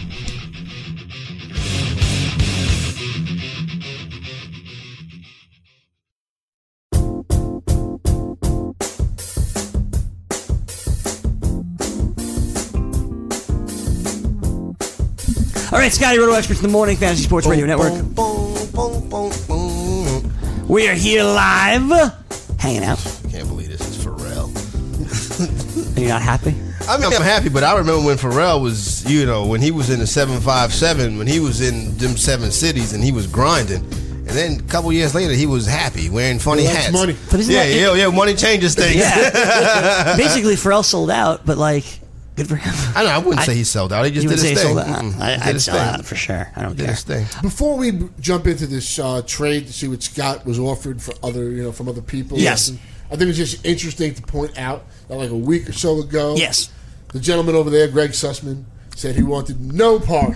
[SPEAKER 4] All right, Scotty, Roto Experts in the Morning, Fantasy Sports Radio Network.
[SPEAKER 5] Boom, boom, boom, boom.
[SPEAKER 4] We are here live, hanging out.
[SPEAKER 5] I can't believe this is Pharrell.
[SPEAKER 4] Are you not happy?
[SPEAKER 5] I mean, I'm happy, but I remember when Pharrell was, when he was in the 757, when he was in them 7 cities and he was grinding. And then a couple years later, he was happy, wearing funny
[SPEAKER 7] Well, that's
[SPEAKER 5] hats.
[SPEAKER 7] money.
[SPEAKER 4] But isn't that-
[SPEAKER 5] money changes things.
[SPEAKER 4] Yeah. Basically, Pharrell sold out, but good for him.
[SPEAKER 5] I know. I wouldn't say he sold out. He just
[SPEAKER 4] You
[SPEAKER 5] did
[SPEAKER 4] would
[SPEAKER 5] his
[SPEAKER 4] say he
[SPEAKER 5] thing.
[SPEAKER 4] sold out.
[SPEAKER 5] Mm-mm.
[SPEAKER 4] I'd
[SPEAKER 5] Did his
[SPEAKER 4] sell
[SPEAKER 5] thing.
[SPEAKER 4] out for sure. I don't
[SPEAKER 5] Did
[SPEAKER 4] care.
[SPEAKER 5] his thing.
[SPEAKER 7] Before we jump into this trade to see what Scott was offered for other, from other people.
[SPEAKER 4] Yes.
[SPEAKER 7] I think it's just interesting to point out that like a week or so ago,
[SPEAKER 4] Yes.
[SPEAKER 7] the gentleman over there, Greg Sussman, said he wanted no part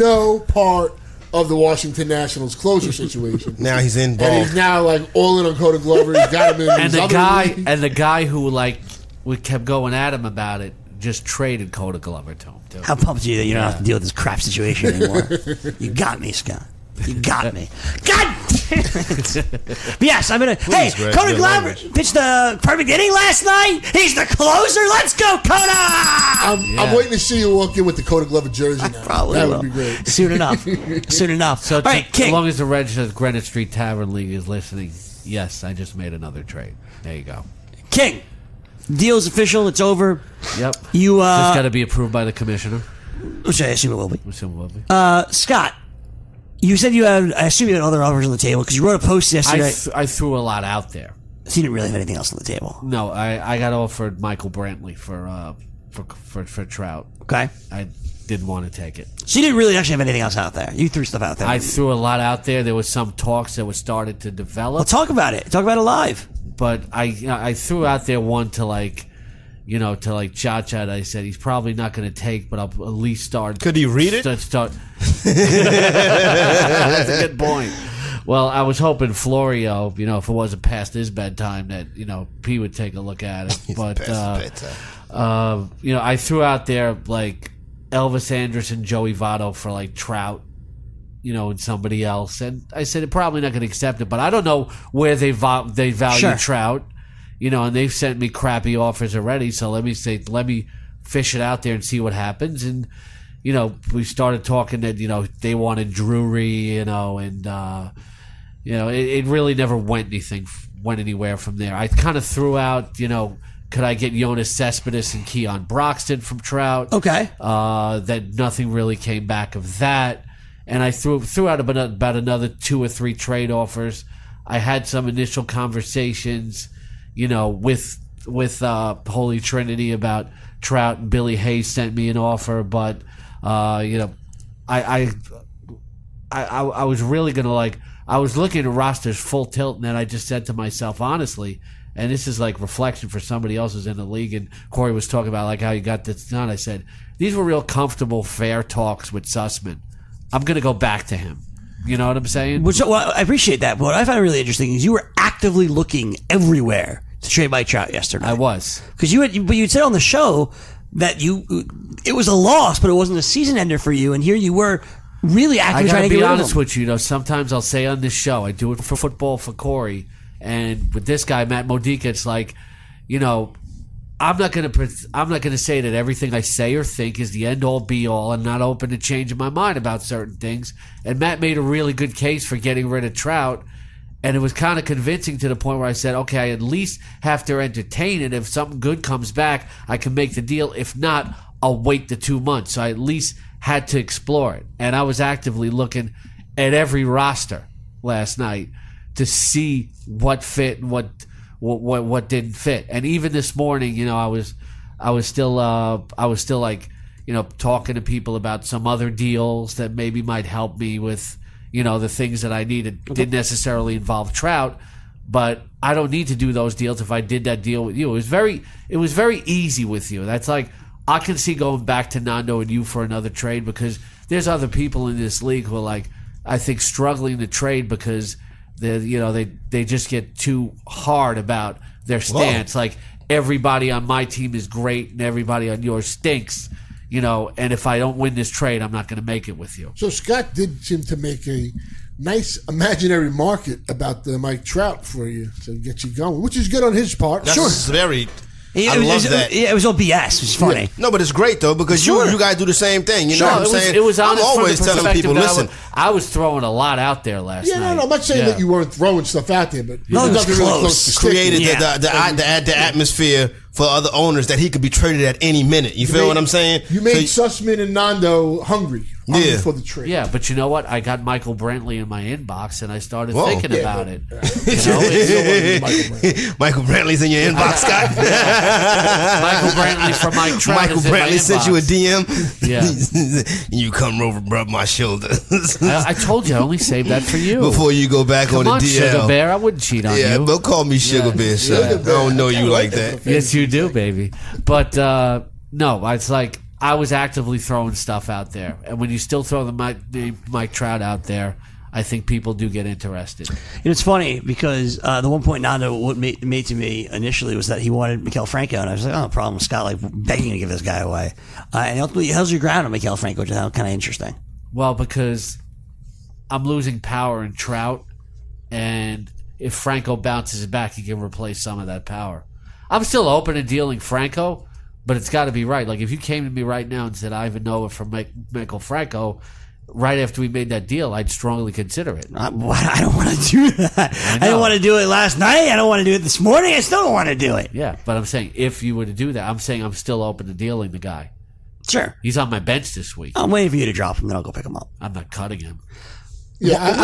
[SPEAKER 7] of the Washington Nationals closer situation.
[SPEAKER 5] Now he's
[SPEAKER 7] And
[SPEAKER 5] involved.
[SPEAKER 7] he's now all in on Coda Glover. He's got him in
[SPEAKER 6] And
[SPEAKER 7] his
[SPEAKER 6] the
[SPEAKER 7] other
[SPEAKER 6] guy
[SPEAKER 7] league.
[SPEAKER 6] who we kept going at him about it just traded Coda Glover to him too.
[SPEAKER 4] How pumped are you that you don't have to deal with this crap situation anymore? You got me, Scott. You got me. God damn it. But yes, I'm going to. Hey,
[SPEAKER 5] Greg,
[SPEAKER 4] Coda
[SPEAKER 5] good
[SPEAKER 4] Glover
[SPEAKER 5] language.
[SPEAKER 4] pitched the perfect inning last night. He's the closer. Let's go, Coda!
[SPEAKER 7] I'm waiting to see you walk in with the Coda Glover jersey now.
[SPEAKER 4] Probably
[SPEAKER 7] that
[SPEAKER 4] will.
[SPEAKER 7] would be great.
[SPEAKER 4] Soon enough. Soon enough.
[SPEAKER 6] So
[SPEAKER 4] All right,
[SPEAKER 6] as
[SPEAKER 4] King.
[SPEAKER 6] long as the register of Greenwich Street Tavern League is listening, yes, I just made another trade. There you go.
[SPEAKER 4] King. Deal's official. It's over.
[SPEAKER 6] Yep.
[SPEAKER 4] You,
[SPEAKER 6] just got to be approved by the commissioner.
[SPEAKER 4] which I assume it will be.
[SPEAKER 6] Assume it will be.
[SPEAKER 4] Scott, you said you had, I assume you had other offers on the table because you wrote a post yesterday.
[SPEAKER 6] I threw a lot out there.
[SPEAKER 4] So you didn't really have anything else on the table.
[SPEAKER 6] No, I got offered Michael Brantley for Trout.
[SPEAKER 4] Okay.
[SPEAKER 6] I didn't want to take it.
[SPEAKER 4] So you didn't really actually have anything else out there. You threw stuff out there.
[SPEAKER 6] I threw a lot out there. There was some talks that were started to develop.
[SPEAKER 4] Well, talk about it. Talk about it live.
[SPEAKER 6] But I threw out there one to Cha-Cha. I said he's probably not going to take, but I'll at least start.
[SPEAKER 5] Could he read it?
[SPEAKER 6] Start. That's a good point. Well, I was hoping Florio, if it wasn't past his bedtime, that P would take a look at it. But
[SPEAKER 5] Past his bedtime.
[SPEAKER 6] I threw out there like Elvis Anderson, Joey Votto for Trout. And somebody else. And I said, they're probably not going to accept it, but I don't know where they value
[SPEAKER 4] Sure.
[SPEAKER 6] Trout, and they've sent me crappy offers already. So let me fish it out there and see what happens. And, we started talking that, they wanted Drury, it really never went anywhere from there. I kind of threw out, could I get Jonas Cespedes and Keon Broxton from Trout?
[SPEAKER 4] Okay.
[SPEAKER 6] That nothing really came back of that. and I threw out about another 2 or 3 trade offers. I had some initial conversations, with Holy Trinity about Trout, and Billy Hayes sent me an offer, but I was really gonna I was looking at rosters full tilt, and then I just said to myself, honestly, and this is like reflection for somebody else who's in the league, and Corey was talking about like how you got this done. I said, these were real comfortable, fair talks with Sussman. I'm going to go back to him. You know what I'm saying?
[SPEAKER 4] Well, I appreciate that. But what I find really interesting is you were actively looking everywhere to trade Mike Trout yesterday.
[SPEAKER 6] I was.
[SPEAKER 4] Because you said on the show that it was a loss, but it wasn't a season ender for you, and here you were really actively trying to get rid of him.
[SPEAKER 6] I gotta be honest with you, sometimes I'll say on this show, I do it for football for Corey, and with this guy, Matt Modica, it's like, I'm not gonna say that everything I say or think is the end all be all. I'm not open to changing my mind about certain things. And Matt made a really good case for getting rid of Trout, and it was kind of convincing to the point where I said, okay, I at least have to entertain it. If something good comes back, I can make the deal. If not, I'll wait the 2 months. So I at least had to explore it, and I was actively looking at every roster last night to see what fit and what didn't fit. And even this morning, I was still like, talking to people about some other deals that maybe might help me with, the things that I needed. Didn't necessarily involve Trout, but I don't need to do those deals if I did that deal with you. It was very easy with you. That's like, I can see going back to Nando and you for another trade, because there's other people in this league who are like, I think, struggling to trade because they just get too hard about their stance. Whoa. Like, everybody on my team is great and everybody on yours stinks, and if I don't win this trade, I'm not going to make it with you.
[SPEAKER 7] So Scott did seem to make a nice imaginary market about the Mike Trout for you to get you going, which is good on his part.
[SPEAKER 5] That's very...
[SPEAKER 4] I
[SPEAKER 5] love that.
[SPEAKER 4] Yeah, it was all BS. It was funny.
[SPEAKER 5] Yeah. No, but it's great though, because you guys do the same thing. You know what I'm saying?
[SPEAKER 6] It was honest.
[SPEAKER 5] I'm always telling people, listen.
[SPEAKER 6] I was throwing a lot out there last night.
[SPEAKER 7] No, I'm not saying that you weren't throwing stuff out there, but
[SPEAKER 4] no, it was
[SPEAKER 7] nothing really close to
[SPEAKER 5] created the atmosphere for other owners that he could be traded at any minute. You feel what I'm saying?
[SPEAKER 7] You made Sussman and Nando hungry for the trade.
[SPEAKER 6] Yeah, but you know what? I got Michael Brantley in my inbox, and I started thinking about it.
[SPEAKER 5] Michael Brantley's in your inbox, Scott.
[SPEAKER 6] Michael Brantley from Mike Trout.
[SPEAKER 5] Michael Brantley sent you a DM.
[SPEAKER 6] Yeah,
[SPEAKER 5] you come over, rub my shoulders.
[SPEAKER 6] I told you, I only saved that for you
[SPEAKER 5] before you go back on the DL.
[SPEAKER 6] Sugar Bear, I wouldn't cheat on you.
[SPEAKER 5] Yeah, but call me Sugar Bear, son. I don't know you like that.
[SPEAKER 6] Yes, you do, baby. But no, it's like I was actively throwing stuff out there, and when you still throw the Mike Trout out there, I think people do get interested.
[SPEAKER 4] It's funny because the one point Nando what made to me initially was that he wanted Maikel Franco, and I was like, oh, no problem. Scott like begging to give this guy away, and ultimately he held your ground on Maikel Franco, which is kind of interesting.
[SPEAKER 6] Well, because I'm losing power in Trout, and if Franco bounces back, he can replace some of that power. I'm still open to dealing Franco, but it's got to be right. Like, if you came to me right now and said, Ivan Nova for Maikel Franco, right after we made that deal, I'd strongly consider it.
[SPEAKER 4] I don't want to do that. I didn't want to do it last night. I don't want to do it this morning. I still don't want to do it.
[SPEAKER 6] Yeah, but I'm saying if you were to do that, I'm saying I'm still open to dealing the guy.
[SPEAKER 4] Sure.
[SPEAKER 6] He's on my bench this week.
[SPEAKER 4] I'm waiting for you to drop him, then I'll go pick him up.
[SPEAKER 6] I'm not cutting him.
[SPEAKER 4] Yeah.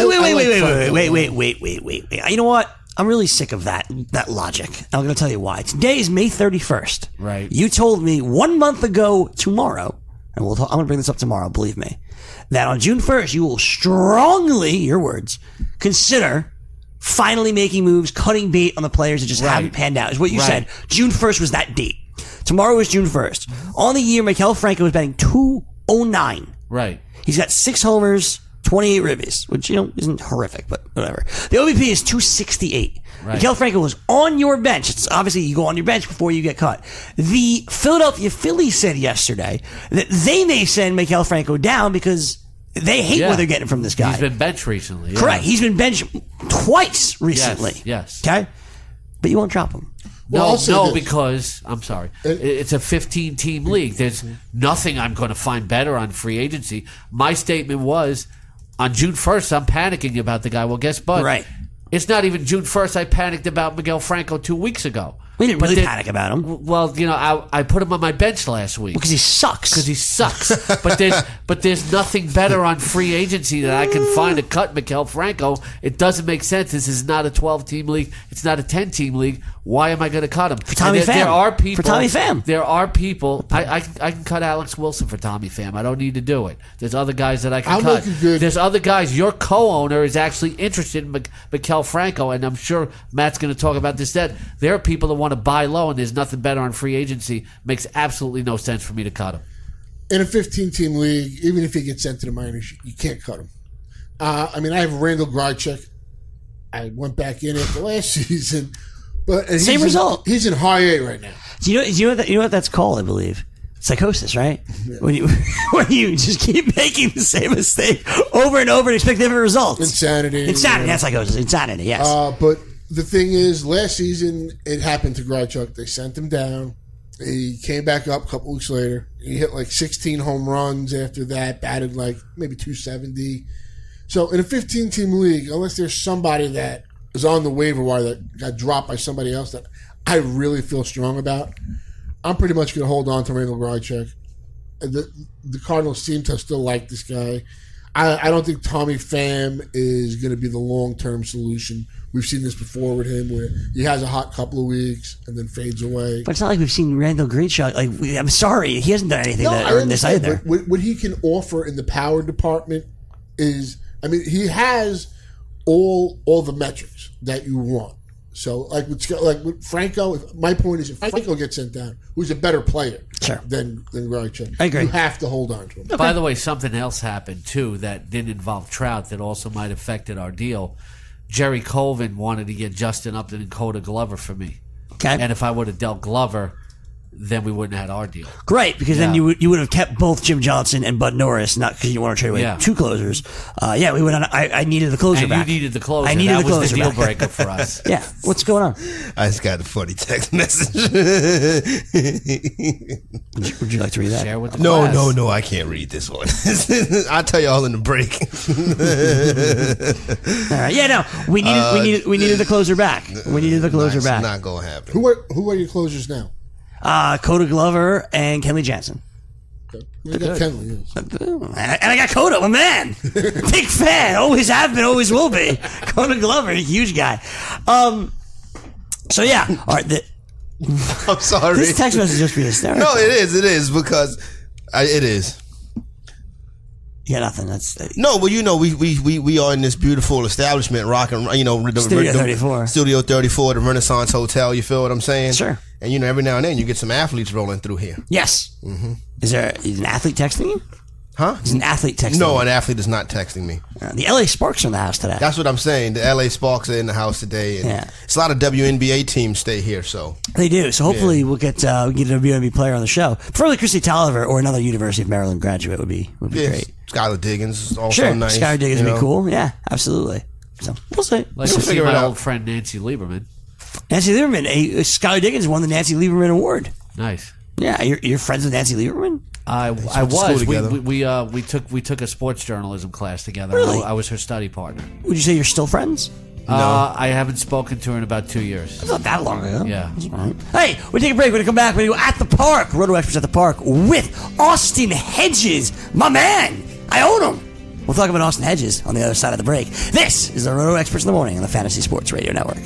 [SPEAKER 4] Wait. You know what? I'm really sick of that logic. I'm going to tell you why. Today is May 31st.
[SPEAKER 6] Right.
[SPEAKER 4] You told me 1 month ago tomorrow, and I'm going to bring this up tomorrow, believe me, that on June 1st, you will strongly, your words, consider finally making moves, cutting bait on the players that just haven't panned out, is what you said. June 1st was that date. Tomorrow is June 1st. On the year, Maikel Franco is batting .209.
[SPEAKER 6] Right.
[SPEAKER 4] He's got 6 homers, 28 ribbies, which, isn't horrific, but whatever. The OBP is .268. Right. Maikel Franco was on your bench. It's obviously you go on your bench before you get cut. The Philadelphia Phillies said yesterday that they may send Maikel Franco down because they hate what they're getting from this guy.
[SPEAKER 6] He's been benched recently. Yeah.
[SPEAKER 4] Correct. He's been benched twice recently.
[SPEAKER 6] Yes.
[SPEAKER 4] Okay? But you won't drop him.
[SPEAKER 6] No, because, I'm sorry, it's a 15-team league. There's nothing I'm going to find better on free agency. My statement was, on June 1st, I'm panicking about the guy. Well, guess what?
[SPEAKER 4] Right.
[SPEAKER 6] It's not even June 1st. I panicked about Maikel Franco 2 weeks ago.
[SPEAKER 4] We didn't
[SPEAKER 6] But
[SPEAKER 4] really
[SPEAKER 6] then-
[SPEAKER 4] panic about him
[SPEAKER 6] Well, I put him on my bench last week.
[SPEAKER 4] because he sucks.
[SPEAKER 6] Because he sucks. but there's nothing better on free agency that I can find to cut Mikel Franco. It doesn't make sense. This is not a 12-team league. It's not a 10-team league. Why am I going to cut him? For
[SPEAKER 4] Tommy Pham.
[SPEAKER 6] There are people.
[SPEAKER 4] For Tommy Pham.
[SPEAKER 6] There are people. I can cut Alex Wilson for Tommy Pham. I don't need to do it. There's other guys that I can
[SPEAKER 7] I'll
[SPEAKER 6] cut.
[SPEAKER 7] make it good.
[SPEAKER 6] There's other guys. Your co-owner is actually interested in Mikel Franco, and I'm sure Matt's going to talk about this. That there are people that want to buy low, and there's nothing better on free agency. Makes absolutely no sense for me to cut him.
[SPEAKER 7] In a 15-team league, even if he gets sent to the minors, you can't cut him. I have Randall Grichuk. I went back in after last season, but
[SPEAKER 4] Same result.
[SPEAKER 7] He's in high A right now.
[SPEAKER 4] Do you know what that's called? I believe psychosis, right? When you just keep making the same mistake over and over and expect different results.
[SPEAKER 7] Insanity.
[SPEAKER 4] That's psychosis. Insanity. Yes.
[SPEAKER 7] But the thing is, last season it happened to Grichuk. They sent him down. He came back up a couple weeks later. He hit like 16 home runs after that, batted like maybe 270. So in a 15-team league, unless there's somebody that is on the waiver wire that got dropped by somebody else that I really feel strong about, I'm pretty much going to hold on to Randall Grichuk. The Cardinals seem to still like this guy. I don't think Tommy Pham is going to be the long-term solution. We've seen this before with him, where he has a hot couple of weeks and then fades away.
[SPEAKER 4] But it's not like we've seen Randall Grichuk. I'm sorry, he hasn't done anything to
[SPEAKER 7] I
[SPEAKER 4] earn this
[SPEAKER 7] understand,
[SPEAKER 4] either.
[SPEAKER 7] but what he can offer in the power department is, he has all the metrics that you want. So, like with Franco, my point is, if Franco gets sent down, who's a better player
[SPEAKER 4] Sure.
[SPEAKER 7] than Grichuk,
[SPEAKER 4] I agree.
[SPEAKER 7] you have to hold on to him.
[SPEAKER 6] By the way, something else happened too that didn't involve Trout that also might have affected our deal. Jerry Colvin wanted to get Justin Upton and Coda Glover for me,
[SPEAKER 4] Okay.
[SPEAKER 6] and if I would have dealt Glover, then we wouldn't have had our deal.
[SPEAKER 4] Great, because then
[SPEAKER 6] Yeah.
[SPEAKER 4] you would have kept both Jim Johnson and Bud Norris, not because you want to trade away
[SPEAKER 6] Yeah.
[SPEAKER 4] two closers. We would. I needed the closer
[SPEAKER 6] And
[SPEAKER 4] back.
[SPEAKER 6] you needed the closer.
[SPEAKER 4] I needed
[SPEAKER 6] that
[SPEAKER 4] the
[SPEAKER 6] was
[SPEAKER 4] closer
[SPEAKER 6] the deal
[SPEAKER 4] back.
[SPEAKER 6] breaker for us.
[SPEAKER 4] Yeah. What's going on?
[SPEAKER 5] I just got a funny text message.
[SPEAKER 4] Would you like to read that?
[SPEAKER 6] Share with the
[SPEAKER 5] No,
[SPEAKER 6] class.
[SPEAKER 5] I can't read this one. I'll tell you all in the break.
[SPEAKER 4] All right. Yeah. No. We needed the closer back. We needed the closer
[SPEAKER 5] That's
[SPEAKER 4] back.
[SPEAKER 5] not gonna happen.
[SPEAKER 7] Who are your closers now?
[SPEAKER 4] Coda Glover and Kenley Jansen.
[SPEAKER 7] You got Kenley. Yes.
[SPEAKER 4] And I got Coda, my man. Big fan. Always have been, always will be. Coda Glover, a huge guy. So yeah. All right.
[SPEAKER 5] I'm sorry.
[SPEAKER 4] This text message just be hysterical.
[SPEAKER 5] No, it is because it is.
[SPEAKER 4] Yeah, nothing. That's
[SPEAKER 5] No, well, we are in this beautiful establishment, rocking,
[SPEAKER 4] Studio 34.
[SPEAKER 5] Studio 34, the Renaissance Hotel. You feel what I'm saying?
[SPEAKER 4] Sure.
[SPEAKER 5] And every now and then you get some athletes rolling through here.
[SPEAKER 4] yes. Mm-hmm. Is an athlete texting you?
[SPEAKER 5] Huh?
[SPEAKER 4] Is an athlete texting
[SPEAKER 5] No,
[SPEAKER 4] you?
[SPEAKER 5] an athlete is not texting me.
[SPEAKER 4] The LA Sparks are in the house today.
[SPEAKER 5] That's what I'm saying. The LA Sparks are in the house today, and
[SPEAKER 4] Yeah.
[SPEAKER 5] it's a lot of WNBA teams stay here. So
[SPEAKER 4] They do. So hopefully we'll get a WNBA player on the show. Preferably Christy Tolliver or another University of Maryland graduate would be great.
[SPEAKER 5] Skylar Diggins is also
[SPEAKER 4] Sure.
[SPEAKER 5] nice.
[SPEAKER 4] Skylar Diggins would be cool. Yeah, absolutely. So we'll see.
[SPEAKER 6] Like
[SPEAKER 5] We'll
[SPEAKER 6] to see
[SPEAKER 5] figure it
[SPEAKER 6] my
[SPEAKER 5] out.
[SPEAKER 6] old friend Nancy Lieberman.
[SPEAKER 4] Nancy Lieberman. Skylar Diggins won the Nancy Lieberman Award.
[SPEAKER 6] Nice.
[SPEAKER 4] Yeah, you're friends with Nancy Lieberman?
[SPEAKER 6] I
[SPEAKER 5] went to school
[SPEAKER 6] was.
[SPEAKER 5] together.
[SPEAKER 6] We took a sports journalism class together.
[SPEAKER 4] Really?
[SPEAKER 6] I was her study partner.
[SPEAKER 4] Would you say you're still friends?
[SPEAKER 6] I haven't spoken to her in about 2 years.
[SPEAKER 4] It's not that long ago.
[SPEAKER 6] Yeah.
[SPEAKER 4] All right. Hey, we take a break. We're going to come back. We're going to go At the Park. Roto Experts at the Park with Austin Hedges. My man. I own him. We'll talk about Austin Hedges on the other side of the break. This is the Roto Experts in the Morning on the Fantasy Sports Radio Network.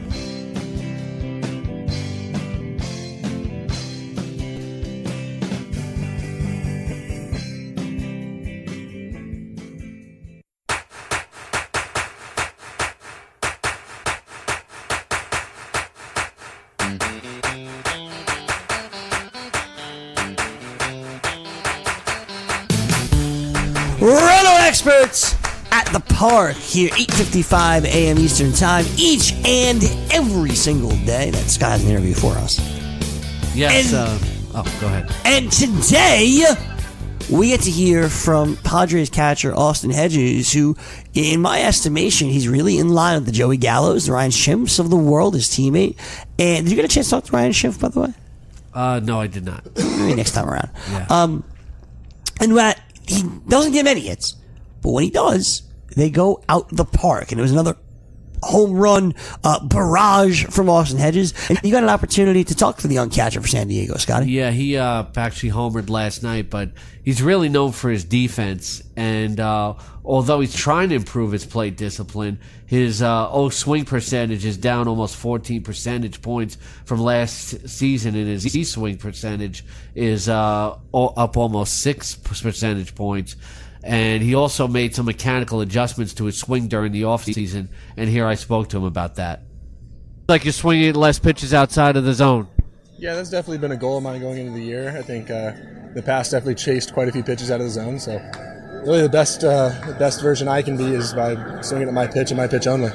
[SPEAKER 4] Roto Experts at the Park here, 8:55 a.m. Eastern Time, each and every single day. That Scott has an interview for us.
[SPEAKER 6] Yes.
[SPEAKER 4] And-
[SPEAKER 6] Go ahead.
[SPEAKER 4] And today, we get to hear from Padres catcher Austin Hedges, who, in my estimation, he's really in line with the Joey Gallos, the Ryan Schimpfs of the world, his teammate. And did you get a chance to talk to Ryan Schimpf, by the way?
[SPEAKER 6] No, I did not.
[SPEAKER 4] Maybe next time around.
[SPEAKER 6] Yeah.
[SPEAKER 4] And that he doesn't get many hits, but when he does, they go out the park. And it was another home run barrage from Austin Hedges. And you got an opportunity to talk to the young catcher for San Diego, Scotty.
[SPEAKER 6] Yeah, he actually homered last night, but he's really known for his defense. And although he's trying to improve his plate discipline, his swing percentage is down almost 14 percentage points from last season, and his E-swing percentage is up almost 6 percentage points. And he also made some mechanical adjustments to his swing during the offseason, and here I spoke to him about that. Like you're swinging less pitches outside of the zone.
[SPEAKER 3] Yeah, that's definitely been a goal of mine going into the year. I think the past definitely chased quite a few pitches out of the zone, so really the best version I can be is by swinging at my pitch and my pitch only.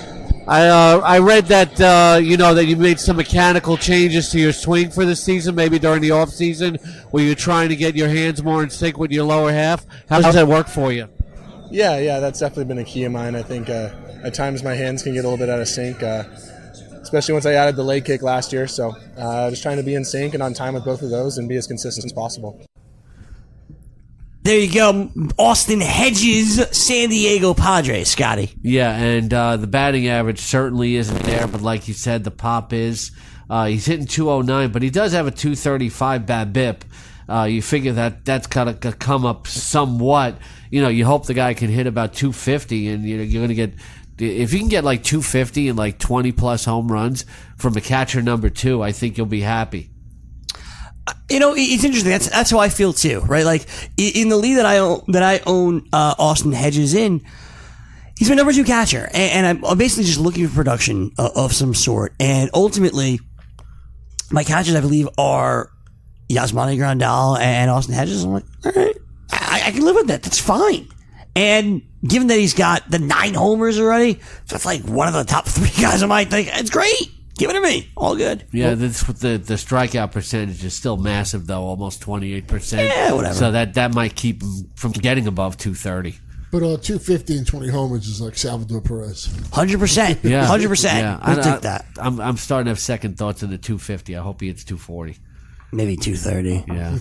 [SPEAKER 6] I read that that you made some mechanical changes to your swing for the season, maybe during the off season, where you're trying to get your hands more in sync with your lower half. How does that work for you?
[SPEAKER 3] Yeah, that's definitely been a key of mine. I think at times my hands can get a little bit out of sync, especially once I added the leg kick last year. So just trying to be in sync and on time with both of those and be as consistent as possible.
[SPEAKER 4] There you go. Austin Hedges, San Diego Padres, Scotty.
[SPEAKER 6] Yeah, and the batting average certainly isn't there, but like you said, the pop is. He's hitting 209, but he does have a 235 BABIP. You figure that's got to come up somewhat. You hope the guy can hit about 250, and you're going to get. If you can get like 250 and like 20-plus home runs from a catcher number 2, I think you'll be happy.
[SPEAKER 4] It's interesting. That's how I feel too, right? Like in the league that I own Austin Hedges in, he's my number 2 catcher, and I'm basically just looking for production of some sort. And ultimately, my catchers, I believe, are Yasmani Grandal and Austin Hedges. I'm like, all right, I can live with that. That's fine. And given that he's got the 9 homers already, so that's like one of the top 3 guys I might think. It's great. Give it to me. All good.
[SPEAKER 6] Yeah, the strikeout percentage is still massive, though, almost 28%.
[SPEAKER 4] Yeah, whatever.
[SPEAKER 6] So that might keep him from getting above 230.
[SPEAKER 7] But 250 and 20 homers is like Salvador Perez.
[SPEAKER 4] 100%.
[SPEAKER 6] Yeah,
[SPEAKER 4] 100%.
[SPEAKER 6] Yeah,
[SPEAKER 4] We'll take that.
[SPEAKER 6] I'm starting to have second thoughts in the 250. I hope he hits 240.
[SPEAKER 4] Maybe 230.
[SPEAKER 6] Yeah.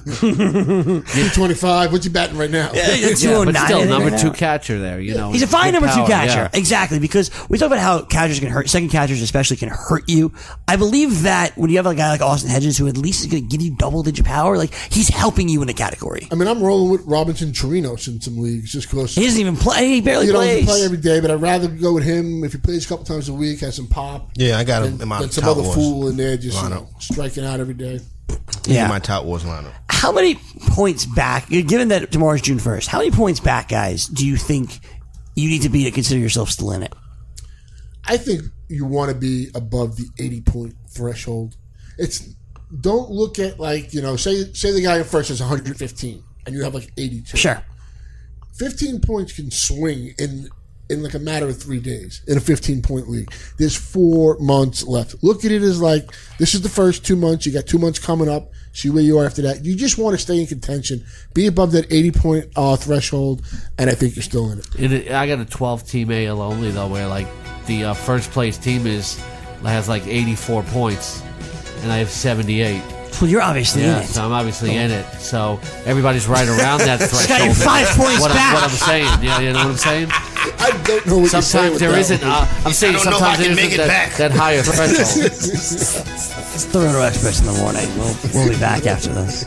[SPEAKER 7] 225. What's he batting right now?
[SPEAKER 4] Yeah,
[SPEAKER 6] But
[SPEAKER 4] 209.
[SPEAKER 6] still, number 2 catcher there.
[SPEAKER 4] He's a fine number 2
[SPEAKER 6] power,
[SPEAKER 4] catcher.
[SPEAKER 6] yeah.
[SPEAKER 4] Exactly, because we talk about how catchers can hurt, second catchers especially can hurt you. I believe that when you have a guy like Austin Hedges who at least is going to give you double-digit power, like he's helping you in the category.
[SPEAKER 7] I mean, I'm rolling with Robinson Chirinos in some leagues just because
[SPEAKER 4] He doesn't even play. He barely plays.
[SPEAKER 7] He doesn't play every day, but I'd rather go with him if he plays a couple times a week, has some pop.
[SPEAKER 5] Yeah, I got him in my
[SPEAKER 7] than some
[SPEAKER 5] Tout
[SPEAKER 7] other
[SPEAKER 5] Wars
[SPEAKER 7] fool in there just
[SPEAKER 5] lineup.
[SPEAKER 7] striking out every day.
[SPEAKER 4] Yeah.
[SPEAKER 5] My Tout Wars lineup.
[SPEAKER 4] How many points back, given that tomorrow's June 1st, how many points back, guys, do you think you need to be to consider yourself still in it?
[SPEAKER 7] I think you want to be above the 80-point threshold. Don't look at say the guy in first has 115 and you have like 82.
[SPEAKER 4] Sure.
[SPEAKER 7] 15 points can swing in like a matter of 3 days in a 15-point league. There's 4 months left. Look at it as like this is the first 2 months. You got 2 months coming up. See where you are after that. You just want to stay in contention, be above that 80-point threshold, and I think you're still in it.
[SPEAKER 6] I got a 12-team AL only though, where like the first place team has like 84 points, and I have 78.
[SPEAKER 4] Well, you're obviously in it.
[SPEAKER 6] So I'm obviously in it. So everybody's right around that threshold.
[SPEAKER 4] Scott, you're 5 points back.
[SPEAKER 6] What I'm saying. Yeah, you know what I'm saying?
[SPEAKER 7] I don't know what you're saying.
[SPEAKER 6] Sometimes
[SPEAKER 7] with
[SPEAKER 6] there
[SPEAKER 7] that
[SPEAKER 6] isn't. I'm saying
[SPEAKER 5] I don't know if I
[SPEAKER 6] sometimes
[SPEAKER 5] can
[SPEAKER 6] there
[SPEAKER 5] make
[SPEAKER 6] isn't
[SPEAKER 5] it back.
[SPEAKER 6] that higher threshold.
[SPEAKER 4] It's the Roto Express in the morning. We'll be back after this.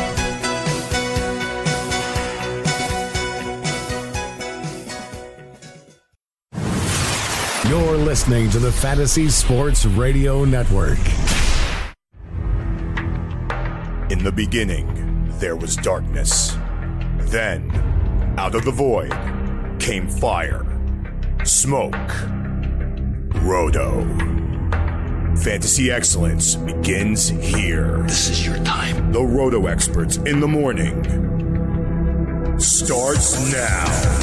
[SPEAKER 1] You're listening to the Fantasy Sports Radio Network.
[SPEAKER 2] In the beginning, there was darkness. Then, out of the void, came fire, smoke, Roto. Fantasy excellence begins here.
[SPEAKER 4] This is your time.
[SPEAKER 2] The Roto experts in the morning starts now.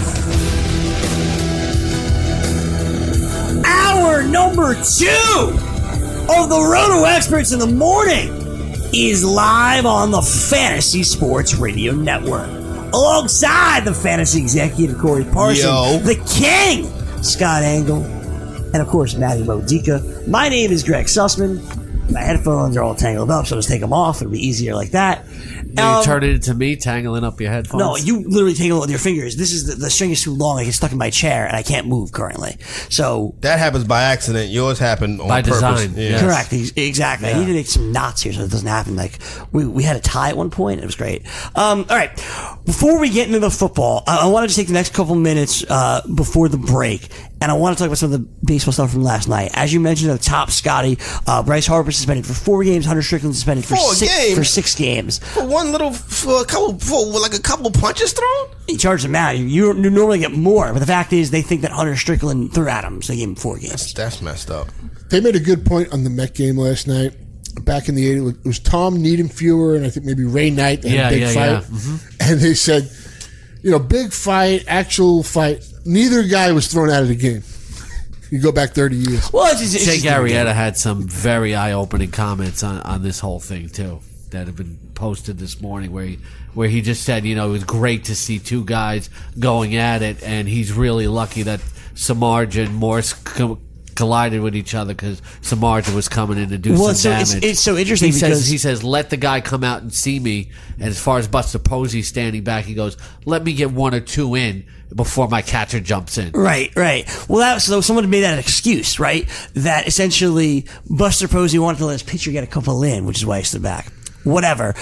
[SPEAKER 4] Hour number 2 of the Roto Experts in the morning is live on the Fantasy Sports Radio Network. Alongside the fantasy executive, Corey Parson,
[SPEAKER 5] Yo.
[SPEAKER 4] the king, Scott Engel, and of course, Matty Modica. My name is Greg Sussman. My headphones are all tangled up, so just take them off. It'll be easier like that.
[SPEAKER 6] You turn it into me tangling up your headphones?
[SPEAKER 4] No, you literally tangle it with your fingers. This is the string is too long. I get stuck in my chair and I can't move currently. So
[SPEAKER 5] that happens by accident. Yours happened on
[SPEAKER 6] by
[SPEAKER 5] purpose.
[SPEAKER 6] design.
[SPEAKER 5] Yeah.
[SPEAKER 4] Correct. Exactly. I need to make some knots here so it doesn't happen. Like we had a tie at one point. It was great. All right. Before we get into the football, I want to just take the next couple minutes before the break. And I want to talk about some of the baseball stuff from last night. As you mentioned at the top, Scotty, Bryce Harper suspended for 4 games, Hunter Strickland suspended for 6 games.
[SPEAKER 5] For a couple punches thrown?
[SPEAKER 4] He charged him out. You normally get more, but the fact is they think that Hunter Strickland threw at him, so they gave him 4 games.
[SPEAKER 5] That's messed up.
[SPEAKER 7] They made a good point on the Met game last night. Back in the 80s, it was Tom Niedenfuer and I think maybe Ray Knight. They had a big fight.
[SPEAKER 6] Yeah. Mm-hmm.
[SPEAKER 7] And they said, big fight, actual fight. Neither guy was thrown out of the game. You go back 30 years.
[SPEAKER 4] Well, it's
[SPEAKER 6] Jay
[SPEAKER 4] just
[SPEAKER 6] Arrieta had some very eye-opening comments on this whole thing too that have been posted this morning, where he just said, it was great to see 2 guys going at it, and he's really lucky that Samardzija and Morse collided with each other because Samardzija was coming in to do some damage.
[SPEAKER 4] It's so interesting because
[SPEAKER 6] he says, let the guy come out and see me. And as far as Buster Posey standing back, he goes, let me get 1 or 2 in before my catcher jumps in.
[SPEAKER 4] Right. Well, so someone made that an excuse, right? That essentially Buster Posey wanted to let his pitcher get a couple in, which is why he stood back. Whatever.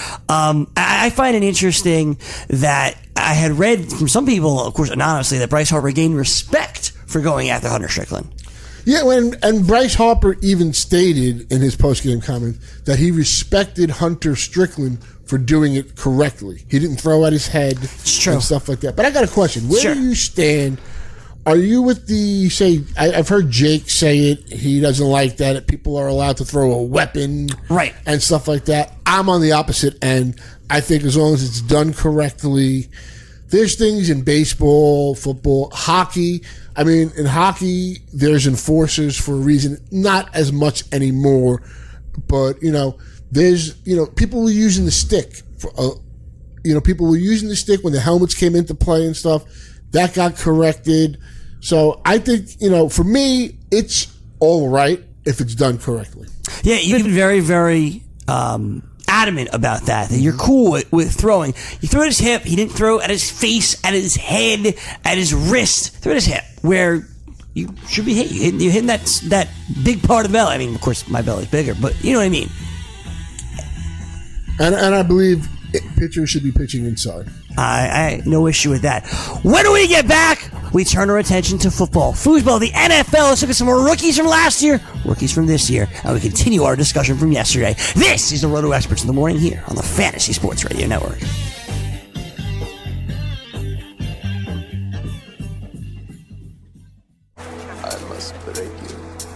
[SPEAKER 4] I find it interesting that I had read from some people, of course, anonymously, that Bryce Harper gained respect for going after Hunter Strickland.
[SPEAKER 7] Yeah, and Bryce Harper even stated in his postgame comment that he respected Hunter Strickland for doing it correctly. He didn't throw at his head and stuff like that. But I got a question. Where do you stand? Are you with I've heard Jake say it, he doesn't like that people are allowed to throw a weapon and stuff like that. I'm on the opposite end. I think as long as it's done correctly, there's things in baseball, football, hockey. I mean, in hockey, there's enforcers for a reason. Not as much anymore, but there's people were using the stick. People were using the stick when the helmets came into play and stuff. That got corrected. So I think for me, it's all right if it's done correctly.
[SPEAKER 4] Yeah, you've been very, very adamant about that you're cool with throwing. You threw at his hip. He didn't throw at his face, at his head, at his wrist. Threw at his hip, where you should be hit. You hitting that big part of the belly. I mean, of course, my belly's bigger, but you know what I mean.
[SPEAKER 7] And I believe pitchers should be pitching inside.
[SPEAKER 4] I no issue with that. When we get back, we turn our attention to football, foosball, the NFL. Let's look at some more rookies from last year, rookies from this year, and we continue our discussion from yesterday. This is the Roto Experts in the Morning here on the Fantasy Sports Radio Network.
[SPEAKER 8] I must break you.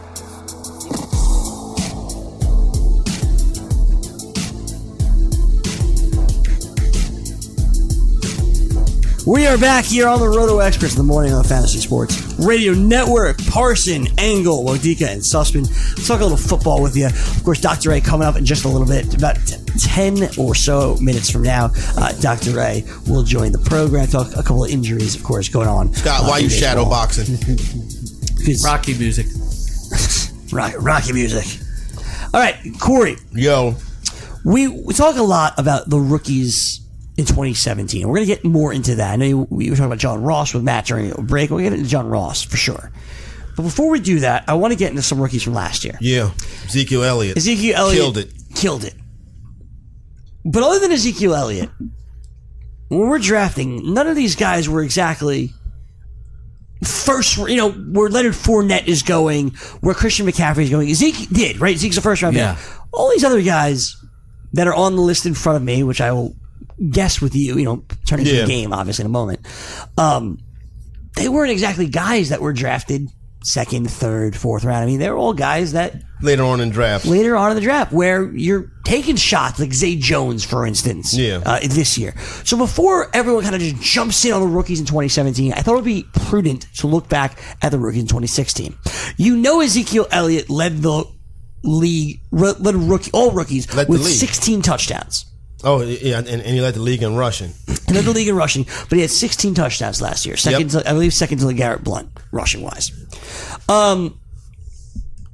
[SPEAKER 4] We are back here on the Roto Experts in the Morning on the Fantasy Sports Radio Network. Parson, Engel, Wodika, and Sussman. Let's talk a little football with you. Of course, Dr. Ray coming up in just a little bit. About 10 or so minutes from now, Dr. Ray will join the program. Talk a couple of injuries, of course, going on.
[SPEAKER 5] Scott, why you shadow boxing?
[SPEAKER 6] Rocky music.
[SPEAKER 4] Rocky music. All right, Corey.
[SPEAKER 5] Yo.
[SPEAKER 4] We talk a lot about the rookies in 2017. We're going to get more into that. I know we were talking about John Ross with Matt during a break. We'll get into John Ross for sure. But before we do that, I want to get into some rookies from last year.
[SPEAKER 5] Yeah. Ezekiel Elliott.
[SPEAKER 4] Killed it. But other than Ezekiel Elliott, when we're drafting, none of these guys were exactly first, where Leonard Fournette is going, where Christian McCaffrey is going. Zeke did, right? Zeke's a first round pick. All these other guys that are on the list in front of me, which I will guess with you, turn into a game, obviously, in a moment. They weren't exactly guys that were drafted second, third, fourth round. I mean, they were all guys that
[SPEAKER 5] later on in the draft,
[SPEAKER 4] where you're taking shots, like Zay Jones, for instance, this year. So before everyone kind of just jumps in on the rookies in 2017, I thought it would be prudent to look back at the rookies in 2016. Ezekiel Elliott led the league, all rookies with 16 touchdowns.
[SPEAKER 5] Oh, yeah, and he led the league in rushing.
[SPEAKER 4] He led the league in rushing, but he had 16 touchdowns last year. Second to LeGarrette Blount, rushing-wise.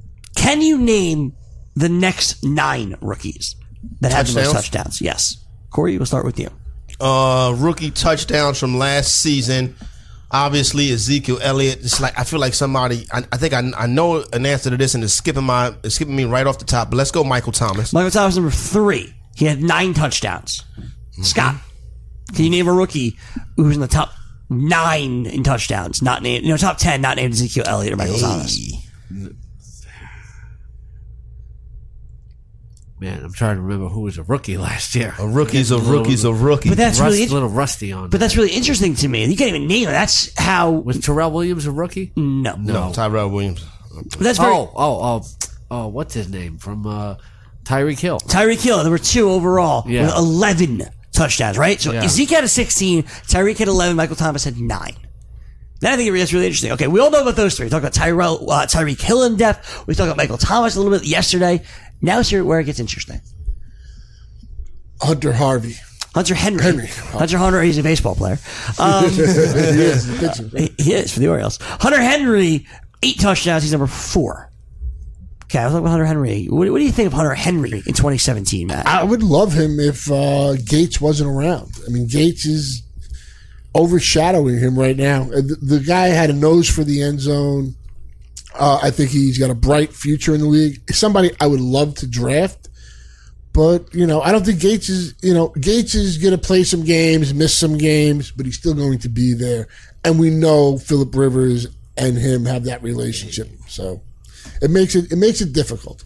[SPEAKER 4] Can you name the next 9 rookies that had the most touchdowns? Yes. Corey, we'll start with you.
[SPEAKER 5] Rookie touchdowns from last season. Obviously, Ezekiel Elliott. It's like I feel like somebody. I think I know an answer to this, and it's skipping me right off the top. But let's go, Michael Thomas.
[SPEAKER 4] Michael Thomas, number 3. He had 9 touchdowns. Scott, can you name a rookie who's in the top 9 in touchdowns? Not named, top 10, not named Ezekiel Elliott or Michael Thomas.
[SPEAKER 6] Man, I'm trying to remember who was a rookie last year.
[SPEAKER 5] A rookie's a rookie.
[SPEAKER 4] But that's really
[SPEAKER 6] a little rusty on.
[SPEAKER 4] But that's really interesting to me. You can't even name it. That's how.
[SPEAKER 6] Was Terrell Williams a rookie?
[SPEAKER 4] No.
[SPEAKER 5] Tyrell Williams.
[SPEAKER 4] But that's very.
[SPEAKER 6] What's his name from Tyreek Hill?
[SPEAKER 4] Tyreek Hill, number 2 overall,
[SPEAKER 6] Yeah.
[SPEAKER 4] with 11 touchdowns. Right. So
[SPEAKER 6] Yeah.
[SPEAKER 4] Ezekiel had 16, Tyreek had 11, Michael Thomas had 9. Then I think that's really interesting. Okay, we all know about those 3. We talked about Tyreek Hill in depth. We talked about Michael Thomas a little bit yesterday. Now it's where it gets interesting.
[SPEAKER 7] Hunter Henry.
[SPEAKER 4] Hunter Henry, he's a baseball player.
[SPEAKER 7] He is a pitcher.
[SPEAKER 4] He is for the Orioles. Hunter Henry, 8 touchdowns. He's number 4. Okay, I was talking about Hunter Henry. What do you think of Hunter Henry in 2017, Matt?
[SPEAKER 7] I would love him if Gates wasn't around. I mean, Gates is overshadowing him right now. The guy had a nose for the end zone. I think he's got a bright future in the league. Somebody I would love to draft, but I don't think Gates is going to play some games, miss some games, but he's still going to be there. And we know Phillip Rivers and him have that relationship, so it makes it difficult.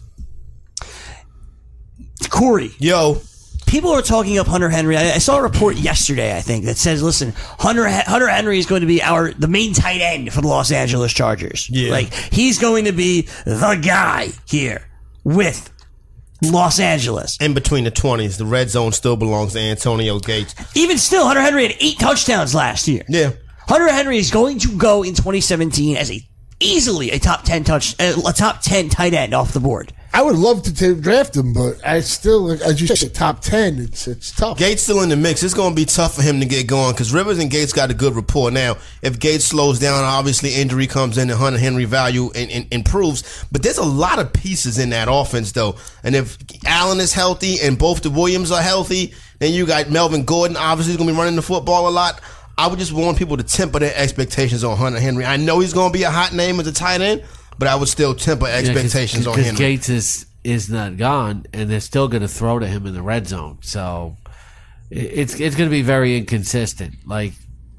[SPEAKER 4] Corey,
[SPEAKER 5] Yo.
[SPEAKER 4] people are talking up Hunter Henry. I saw a report yesterday, I think, that says, listen, Hunter Henry is going to be the main tight end for the Los Angeles Chargers.
[SPEAKER 5] Yeah.
[SPEAKER 4] Like, he's going to be the guy here with Los Angeles.
[SPEAKER 5] In between the 20s, the red zone still belongs to Antonio Gates.
[SPEAKER 4] Even still, Hunter Henry had 8 touchdowns last year.
[SPEAKER 5] Yeah.
[SPEAKER 4] Hunter Henry is going to go in 2017 as easily a top 10 tight end off the board.
[SPEAKER 7] I would love to draft him, but I still, as you said, top 10, it's tough.
[SPEAKER 5] Gates still in the mix. It's going to be tough for him to get going because Rivers and Gates got a good rapport. Now, if Gates slows down, obviously injury comes in and Hunter Henry value improves. But there's a lot of pieces in that offense, though. And if Allen is healthy and both the Williams are healthy, then you got Melvin Gordon, obviously going to be running the football a lot. I would just want people to temper their expectations on Hunter Henry. I know he's going to be a hot name as a tight end, but I would still temper expectations on Henry.
[SPEAKER 6] Because Gates is not gone, and they're still going to throw to him in the red zone. So it's going to be very inconsistent. Like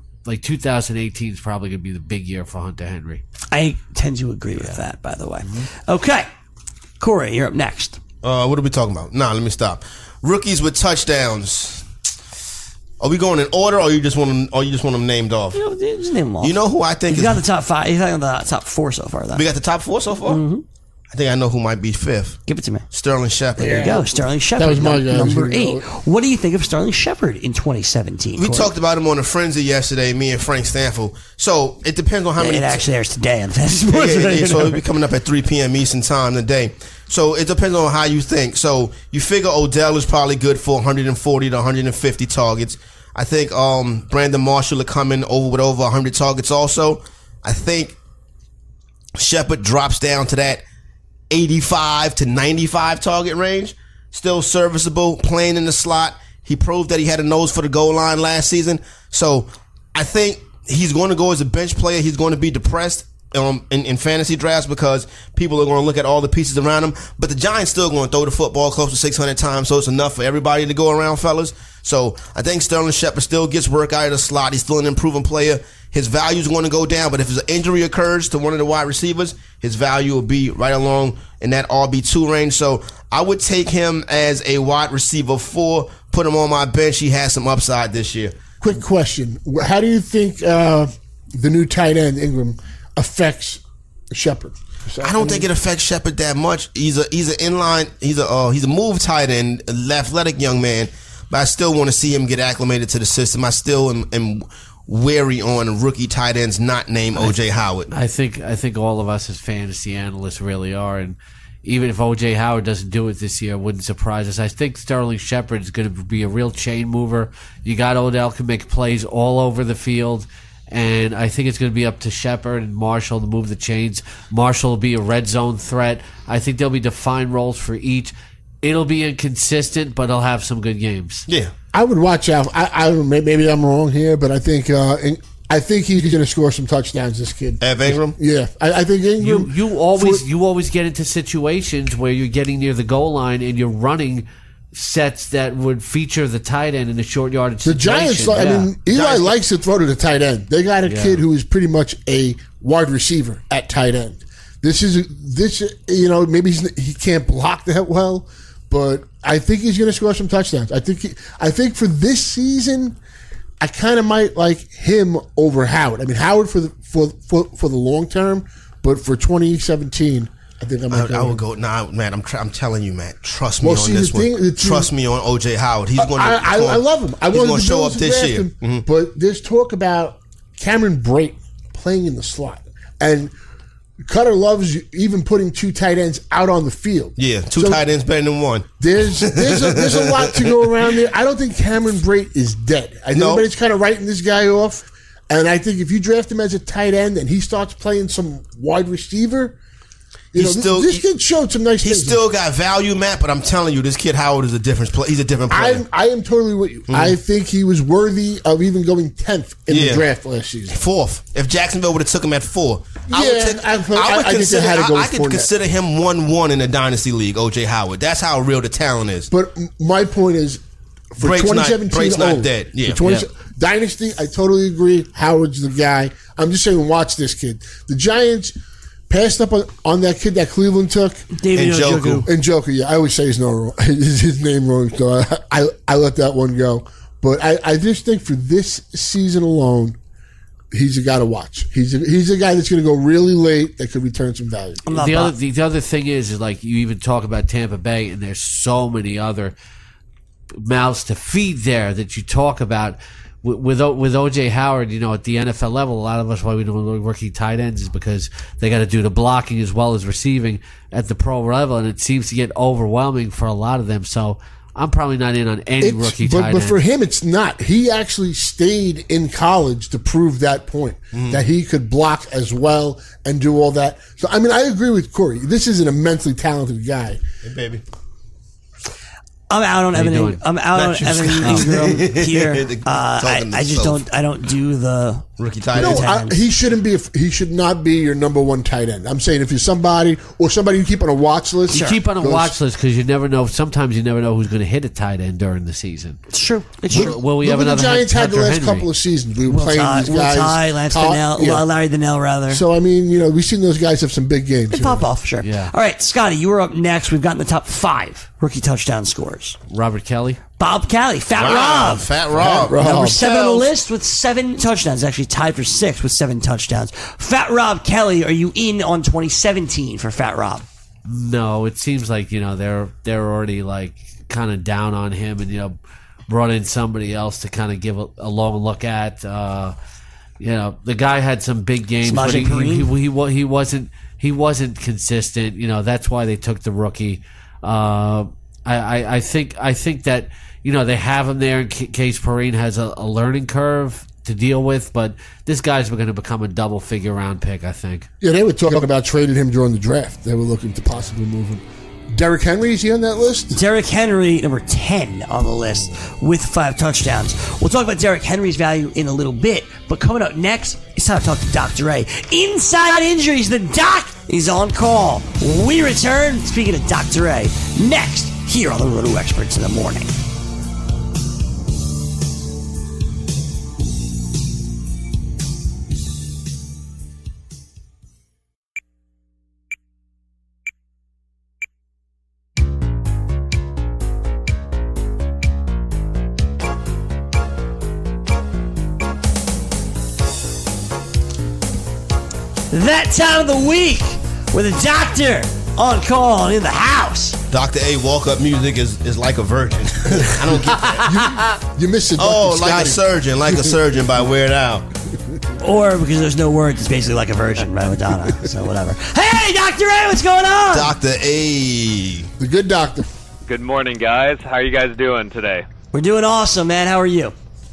[SPEAKER 6] 2018 is probably going to be the big year for Hunter Henry.
[SPEAKER 4] I tend to agree with that, by the way. Okay. Corey, you're up next.
[SPEAKER 5] What are we talking about? Let me stop. Rookies with touchdowns. Are we going in order, or you just want them named off?
[SPEAKER 4] Just name them off.
[SPEAKER 5] You know who I think
[SPEAKER 4] He's got the top 5. He's got the top 4 so far, though.
[SPEAKER 5] We got the top 4 so far? Mm-hmm. I think I know who might be 5th.
[SPEAKER 4] Give it to me.
[SPEAKER 5] Sterling Shepard.
[SPEAKER 4] There you go. Sterling Shepard.
[SPEAKER 7] That was my guy.
[SPEAKER 4] Number 8. What do you think of Sterling Shepard in 2017?
[SPEAKER 5] We talked about him on the Frenzy yesterday, me and Frank Stanfield. So it depends on how many.
[SPEAKER 4] It actually airs today on Fantasy Sports.
[SPEAKER 5] So it'll be coming up at 3 p.m. Eastern time today. So it depends on how you think. So you figure Odell is probably good for 140 to 150 targets. I think Brandon Marshall will come in with over 100 targets also. I think Shepard drops down to that 85 to 95 target range. Still serviceable, playing in the slot. He proved that he had a nose for the goal line last season. So I think he's going to go as a bench player. He's going to be depressed in fantasy drafts because people are going to look at all the pieces around him. But the Giants still going to throw the football close to 600 times, so it's enough for everybody to go around, fellas. So I think Sterling Shepard still gets work out of the slot. He's still an improving player. His value is going to go down, but if an injury occurs to one of the wide receivers, his value will be right along in that RB2 range. So I would take him as a wide receiver 4, put him on my bench. He has some upside this year.
[SPEAKER 7] Quick question. How do you think the new tight end, Ingram, affects Shepard?
[SPEAKER 5] I don't think it affects Shepard that much. He's an inline, he's a move tight end, an athletic young man, but I still want to see him get acclimated to the system. I still am wary on rookie tight ends not named O.J. Howard.
[SPEAKER 6] I think all of us as fantasy analysts really are, and even if O.J. Howard doesn't do it this year, it wouldn't surprise us. I think Sterling Shepard is going to be a real chain mover. You got Odell can make plays all over the field, and I think it's going to be up to Shepard and Marshall to move the chains. Marshall will be a red zone threat. I think there'll be defined roles for each. It'll be inconsistent, but he'll have some good games.
[SPEAKER 5] Yeah.
[SPEAKER 7] I would watch out. I don't know, maybe I'm wrong here, but I think he's going to score some touchdowns. This kid,
[SPEAKER 5] Ev Ingram.
[SPEAKER 7] Yeah, I think Ingram.
[SPEAKER 6] You always get into situations where you're getting near the goal line and you're running sets that would feature the tight end in a short yardage
[SPEAKER 7] The
[SPEAKER 6] situation.
[SPEAKER 7] Giants, I mean, Eli likes to throw to the tight end. They got a kid who is pretty much a wide receiver at tight end. This, maybe he can't block that well, but I think he's going to score some touchdowns. I think for this season, I kind of might like him over Howard. I mean, Howard for the long term, but for 2017. I think I
[SPEAKER 5] would go. Nah, man, I'm telling you, man. Trust me on this one. Trust me on OJ Howard. He's going to.
[SPEAKER 7] I love him. I
[SPEAKER 5] he's
[SPEAKER 7] wanted
[SPEAKER 5] going to show up this year.
[SPEAKER 7] Mm-hmm. But there's talk about Cameron Brate playing in the slot, and Cutter loves even putting 2 tight ends out on the field.
[SPEAKER 5] Yeah, 2 tight ends better than 1.
[SPEAKER 7] There's a lot to go around there. I don't think Cameron Brate is dead. I know everybody's kind of writing this guy off, and I think if you draft him as a tight end and he starts playing some wide receiver. This kid showed some nice things.
[SPEAKER 5] He's still got value, Matt, but I'm telling you, this kid Howard is a different player. He's a different player.
[SPEAKER 7] I am totally with you. Mm-hmm. I think he was worthy of even going 10th in the draft last season.
[SPEAKER 5] 4th. If Jacksonville would have took him at 4.
[SPEAKER 7] I
[SPEAKER 5] could consider him 1-1 in a dynasty league, OJ Howard. That's how real the talent is.
[SPEAKER 7] But my point is, for
[SPEAKER 5] Brate's
[SPEAKER 7] 2017
[SPEAKER 5] Brate's not dead. Yeah.
[SPEAKER 7] Dynasty, I totally agree. Howard's the guy. I'm just saying, watch this kid. The Giants passed up on that kid that Cleveland took.
[SPEAKER 4] David
[SPEAKER 7] Njoku, yeah. I always say his name wrong, so I let that one go. But I just think for this season alone, he's a guy to watch. He's a guy that's going to go really late that could return some value.
[SPEAKER 6] The other thing is like you even talk about Tampa Bay, and there's so many other mouths to feed there that you talk about. With OJ Howard, at the NFL level, a lot of us why we don't rookie tight ends is because they got to do the blocking as well as receiving at the pro level, and it seems to get overwhelming for a lot of them. So I'm probably not in on any rookie tight end.
[SPEAKER 7] But for him, it's not. He actually stayed in college to prove that point, that he could block as well and do all that. So, I mean, I agree with Corey. This is an immensely talented guy.
[SPEAKER 5] Hey, baby.
[SPEAKER 4] I'm out on Evan Ingram here. I just don't. I don't do the
[SPEAKER 5] rookie tight end.
[SPEAKER 7] He shouldn't be. He should not be your number 1 tight end. I'm saying if you're somebody you keep on a watch list.
[SPEAKER 6] You keep on a watch list because you never know. Sometimes you never know who's going to hit a tight end during the season.
[SPEAKER 4] It's true. It's true.
[SPEAKER 6] Well, we have another.
[SPEAKER 7] The Giants had the last couple of seasons. We were playing these guys.
[SPEAKER 4] Lance Donnell, Larry Donnell, rather.
[SPEAKER 7] So I mean, we've seen those guys have some big games.
[SPEAKER 4] They pop off, sure.
[SPEAKER 6] Yeah.
[SPEAKER 4] All right, Scotty, you were up next. We've gotten the top 5 rookie touchdown scorers.
[SPEAKER 6] Robert Kelly.
[SPEAKER 4] Bob Kelly. Fat Rob.
[SPEAKER 5] Number
[SPEAKER 4] 7 on the list with 7 touchdowns. Actually tied for 6th with 7 touchdowns. Fat Rob Kelly, are you in on 2017 for Fat Rob?
[SPEAKER 6] No, it seems like, they're already like kind of down on him and, brought in somebody else to kind of give a long look at. The guy had some big games, but he wasn't consistent. That's why they took the rookie. I think that they have him there in case Perrine has a learning curve to deal with, but this guy's going to become a double-figure round pick, I think.
[SPEAKER 7] Yeah, they were talking about trading him during the draft. They were looking to possibly move him. Derrick Henry, is he on that list?
[SPEAKER 4] Derrick Henry, number 10 on the list with 5 touchdowns. We'll talk about Derrick Henry's value in a little bit, but coming up next, it's time to talk to Dr. A. Inside Injuries, the doc is on call. We return, speaking of Dr. A, next here on the Roto Experts in the Morning. That time of the week with a doctor on call and in the house.
[SPEAKER 5] Dr. A walk-up music is like a virgin. I don't get that.
[SPEAKER 7] You miss it.
[SPEAKER 5] Like a surgeon by Weird Al.
[SPEAKER 4] Or because there's no words, it's basically like a virgin by Madonna. So whatever. Hey, Dr. A, what's going on?
[SPEAKER 5] Dr. A.
[SPEAKER 7] The good doctor.
[SPEAKER 9] Good morning, guys. How are you guys doing today?
[SPEAKER 4] We're doing awesome, man. How are you?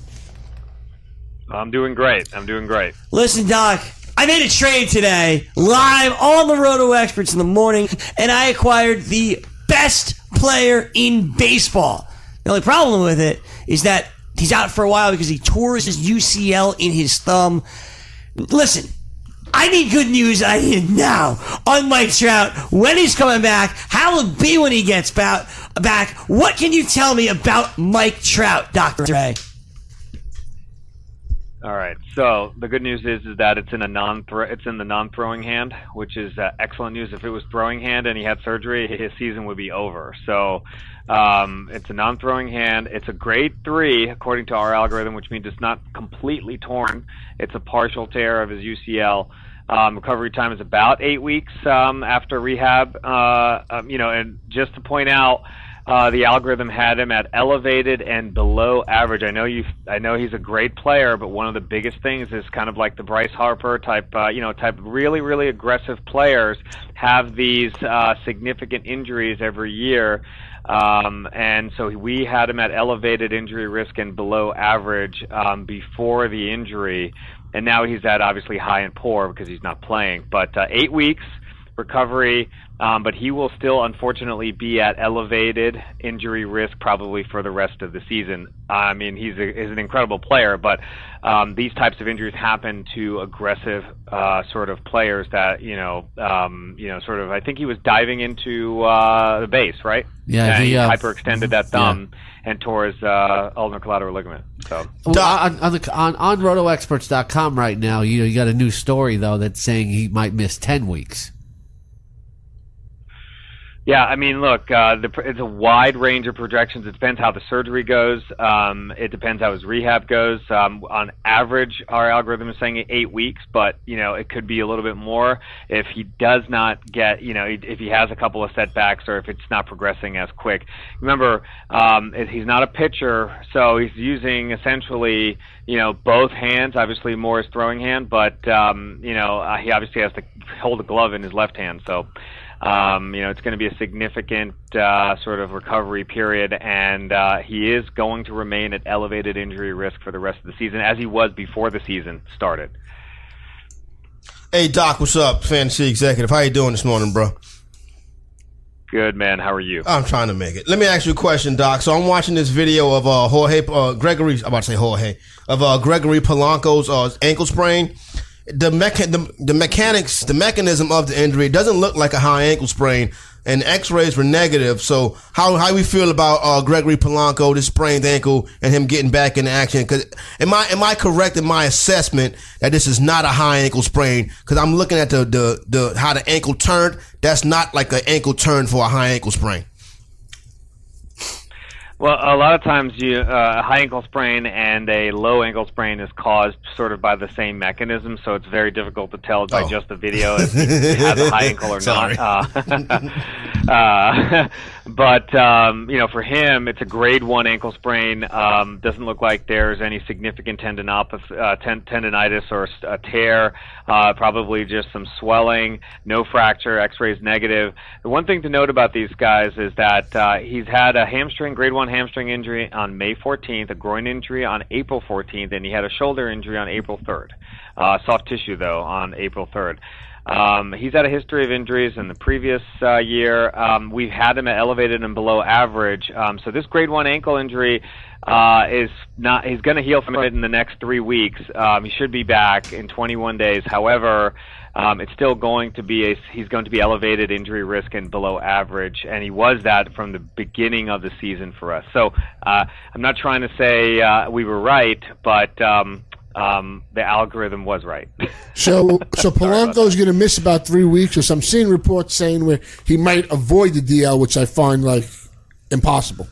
[SPEAKER 9] I'm doing great.
[SPEAKER 4] Listen, Doc, I made a trade today, live on the Roto Experts in the Morning, and I acquired the best player in baseball. The only problem with it is that he's out for a while because he tore his UCL in his thumb. Listen, I need good news. I need it now on Mike Trout. When he's coming back, how will it be when he gets back? What can you tell me about Mike Trout, Dr. Ray?
[SPEAKER 9] All right. So the good news is that it's in the non-throwing hand, which is excellent news. If it was throwing hand and he had surgery, his season would be over. So it's a non-throwing hand. It's a grade 3 according to our algorithm, which means it's not completely torn. It's a partial tear of his UCL. Recovery time is about 8 weeks after rehab. And just to point out, the algorithm had him at elevated and below average. I know he's a great player, but one of the biggest things is kind of like the Bryce Harper type really, really aggressive players have these significant injuries every year. And so we had him at elevated injury risk and below average before the injury. And now he's at obviously high and poor because he's not playing. But 8 weeks recovery, but he will still unfortunately be at elevated injury risk probably for the rest of the season. I mean, he's an incredible player, but these types of injuries happen to aggressive sort of players that sort of. I think he was diving into the base, right?
[SPEAKER 6] Yeah,
[SPEAKER 9] he hyperextended that thumb and tore his ulnar collateral ligament. So
[SPEAKER 6] on RotoExperts.com right now, you got a new story though that's saying he might miss 10 weeks.
[SPEAKER 9] Yeah, I mean, look, it's a wide range of projections. It depends how the surgery goes. It depends how his rehab goes. On average, our algorithm is saying 8 weeks, but, it could be a little bit more if he does not get, if he has a couple of setbacks or if it's not progressing as quick. Remember, he's not a pitcher, so he's using essentially, both hands, obviously more his throwing hand, but, he obviously has to hold a glove in his left hand, so... it's going to be a significant sort of recovery period, and he is going to remain at elevated injury risk for the rest of the season, as he was before the season started.
[SPEAKER 5] Hey, Doc, what's up? Fantasy Executive. How you doing this morning, bro?
[SPEAKER 9] Good, man. How are you?
[SPEAKER 5] I'm trying to make it. Let me ask you a question, Doc. So I'm watching this video of Gregory Polanco's ankle sprain. The mechanism of the injury doesn't look like a high ankle sprain, and X-rays were negative. So how we feel about Gregory Polanco, this sprained ankle, and him getting back into action? Because am I correct in my assessment that this is not a high ankle sprain? Because I'm looking at the how the ankle turned. That's not like an ankle turn for a high ankle sprain.
[SPEAKER 9] Well, a lot of times a high ankle sprain and a low ankle sprain is caused sort of by the same mechanism, so it's very difficult to tell by just the video if he has a high ankle or not. But for him, it's a grade 1 ankle sprain. Doesn't look like there's any significant tendonitis or a tear. Probably just some swelling, no fracture. X-rays negative. The one thing to note about these guys is that he's had a grade 1 hamstring injury on May 14th, a groin injury on April 14th, and he had a shoulder injury on April 3rd. Soft tissue, though, on April 3rd. He's had a history of injuries in the previous year. We've had him at elevated and below average. So this grade 1 ankle injury he's going to heal from it in the next 3 weeks. He should be back in 21 days. However, it's still going to be he's going to be elevated injury risk and below average, and he was that from the beginning of the season for us. So I'm not trying to say we were right, but the algorithm was right.
[SPEAKER 7] So Polanco's going to miss about 3 weeks, or some seeing reports saying where he might avoid the DL, which I find like impossible.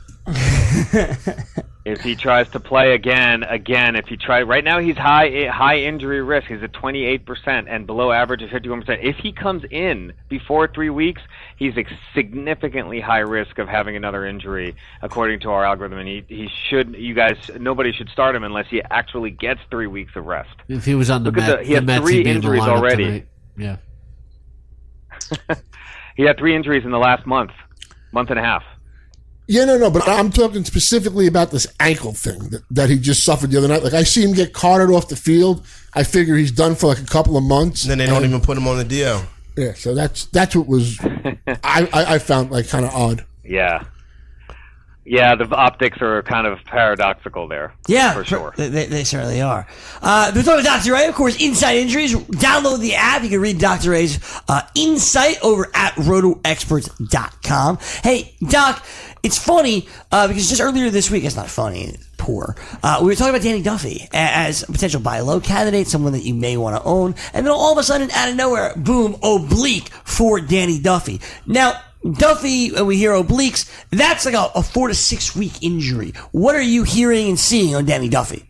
[SPEAKER 9] If he tries to play again, right now he's high injury risk. He's at 28% and below average at 51%. If he comes in before 3 weeks, he's a significantly high risk of having another injury, according to our algorithm. And nobody should start him unless he actually gets 3 weeks of rest.
[SPEAKER 6] If he was on the Mets,
[SPEAKER 9] he had 3 injuries already.
[SPEAKER 6] Tonight. Yeah.
[SPEAKER 9] He had 3 injuries in the last month and a half.
[SPEAKER 7] Yeah, no, but I'm talking specifically about this ankle thing that he just suffered the other night. Like, I see him get carted off the field. I figure he's done for like a couple of months.
[SPEAKER 5] And then they don't even put him on the DL.
[SPEAKER 7] Yeah, so that's what was I found like kind of odd.
[SPEAKER 9] Yeah. Yeah, the optics are kind of paradoxical there.
[SPEAKER 4] Yeah,
[SPEAKER 9] for sure.
[SPEAKER 4] They certainly are. We're talking about Dr. Ray, of course, Inside Injuries. Download the app. You can read Dr. Ray's insight over at rotoexperts.com. Hey, Doc, it's funny because just earlier this week, it's not funny, poor. We were talking about Danny Duffy as a potential buy low candidate, someone that you may want to own. And then all of a sudden, out of nowhere, boom, oblique for Danny Duffy. Now, Duffy, when we hear obliques, that's like a 4 to 6 week injury. What are you hearing and seeing on Danny Duffy?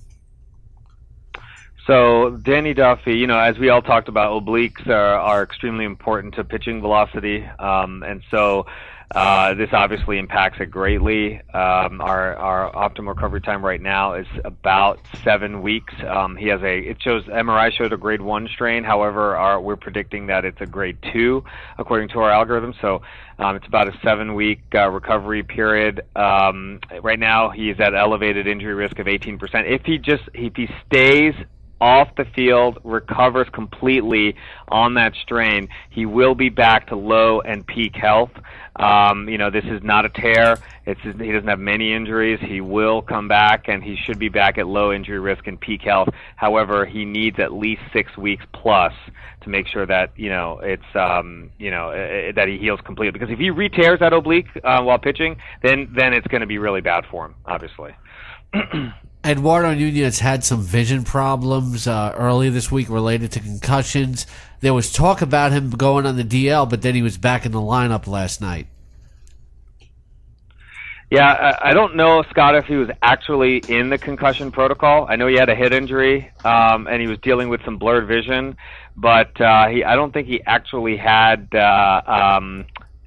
[SPEAKER 9] So Danny Duffy, as we all talked about, obliques are extremely important to pitching velocity, and so this obviously impacts it greatly. Our optimal recovery time right now is about 7 weeks. MRI showed a grade 1 strain. However, we're predicting that it's a grade 2 according to our algorithm. So it's about a 7-week recovery period. Right now, he's at elevated injury risk of 18%. If he stays off the field, recovers completely on that strain, he will be back to low and peak health. This is not a tear. He doesn't have many injuries. He will come back, and he should be back at low injury risk and peak health. However, he needs at least 6 weeks plus to make sure that that he heals completely. Because if he re-tears that oblique while pitching, then it's going to be really bad for him, obviously.
[SPEAKER 6] Eduardo Nunez had some vision problems early this week related to concussions. There was talk about him going on the DL, but then he was back in the lineup last night.
[SPEAKER 9] Yeah, I don't know, Scott, if he was actually in the concussion protocol. I know he had a head injury, and he was dealing with some blurred vision, but I don't think he actually had an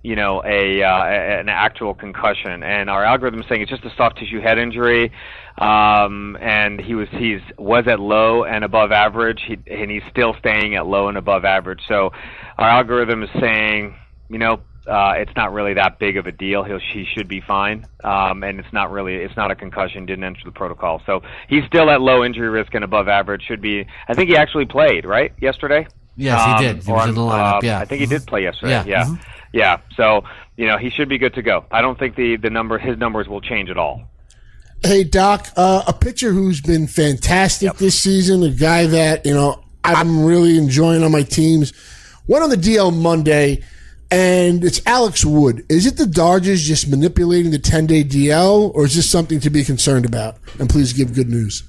[SPEAKER 9] actual concussion. And our algorithm is saying it's just a soft tissue head injury. And he was at low and above average, and he's still staying at low and above average. So our algorithm is saying, it's not really that big of a deal. He should be fine, and it's not a concussion. Didn't enter the protocol, so he's still at low injury risk and above average. Should be. I think he actually played yesterday.
[SPEAKER 6] Yes, he did. He was in the lineup. Yeah,
[SPEAKER 9] I think he did play yesterday. Yeah.
[SPEAKER 6] Mm-hmm.
[SPEAKER 9] Yeah. So he should be good to go. I don't think his numbers will change at all.
[SPEAKER 7] Hey, Doc, a pitcher who's been fantastic this season, a guy that, I'm really enjoying on my teams, went on the DL Monday, and it's Alex Wood. Is it the Dodgers just manipulating the 10-day DL, or is this something to be concerned about? And please give good news.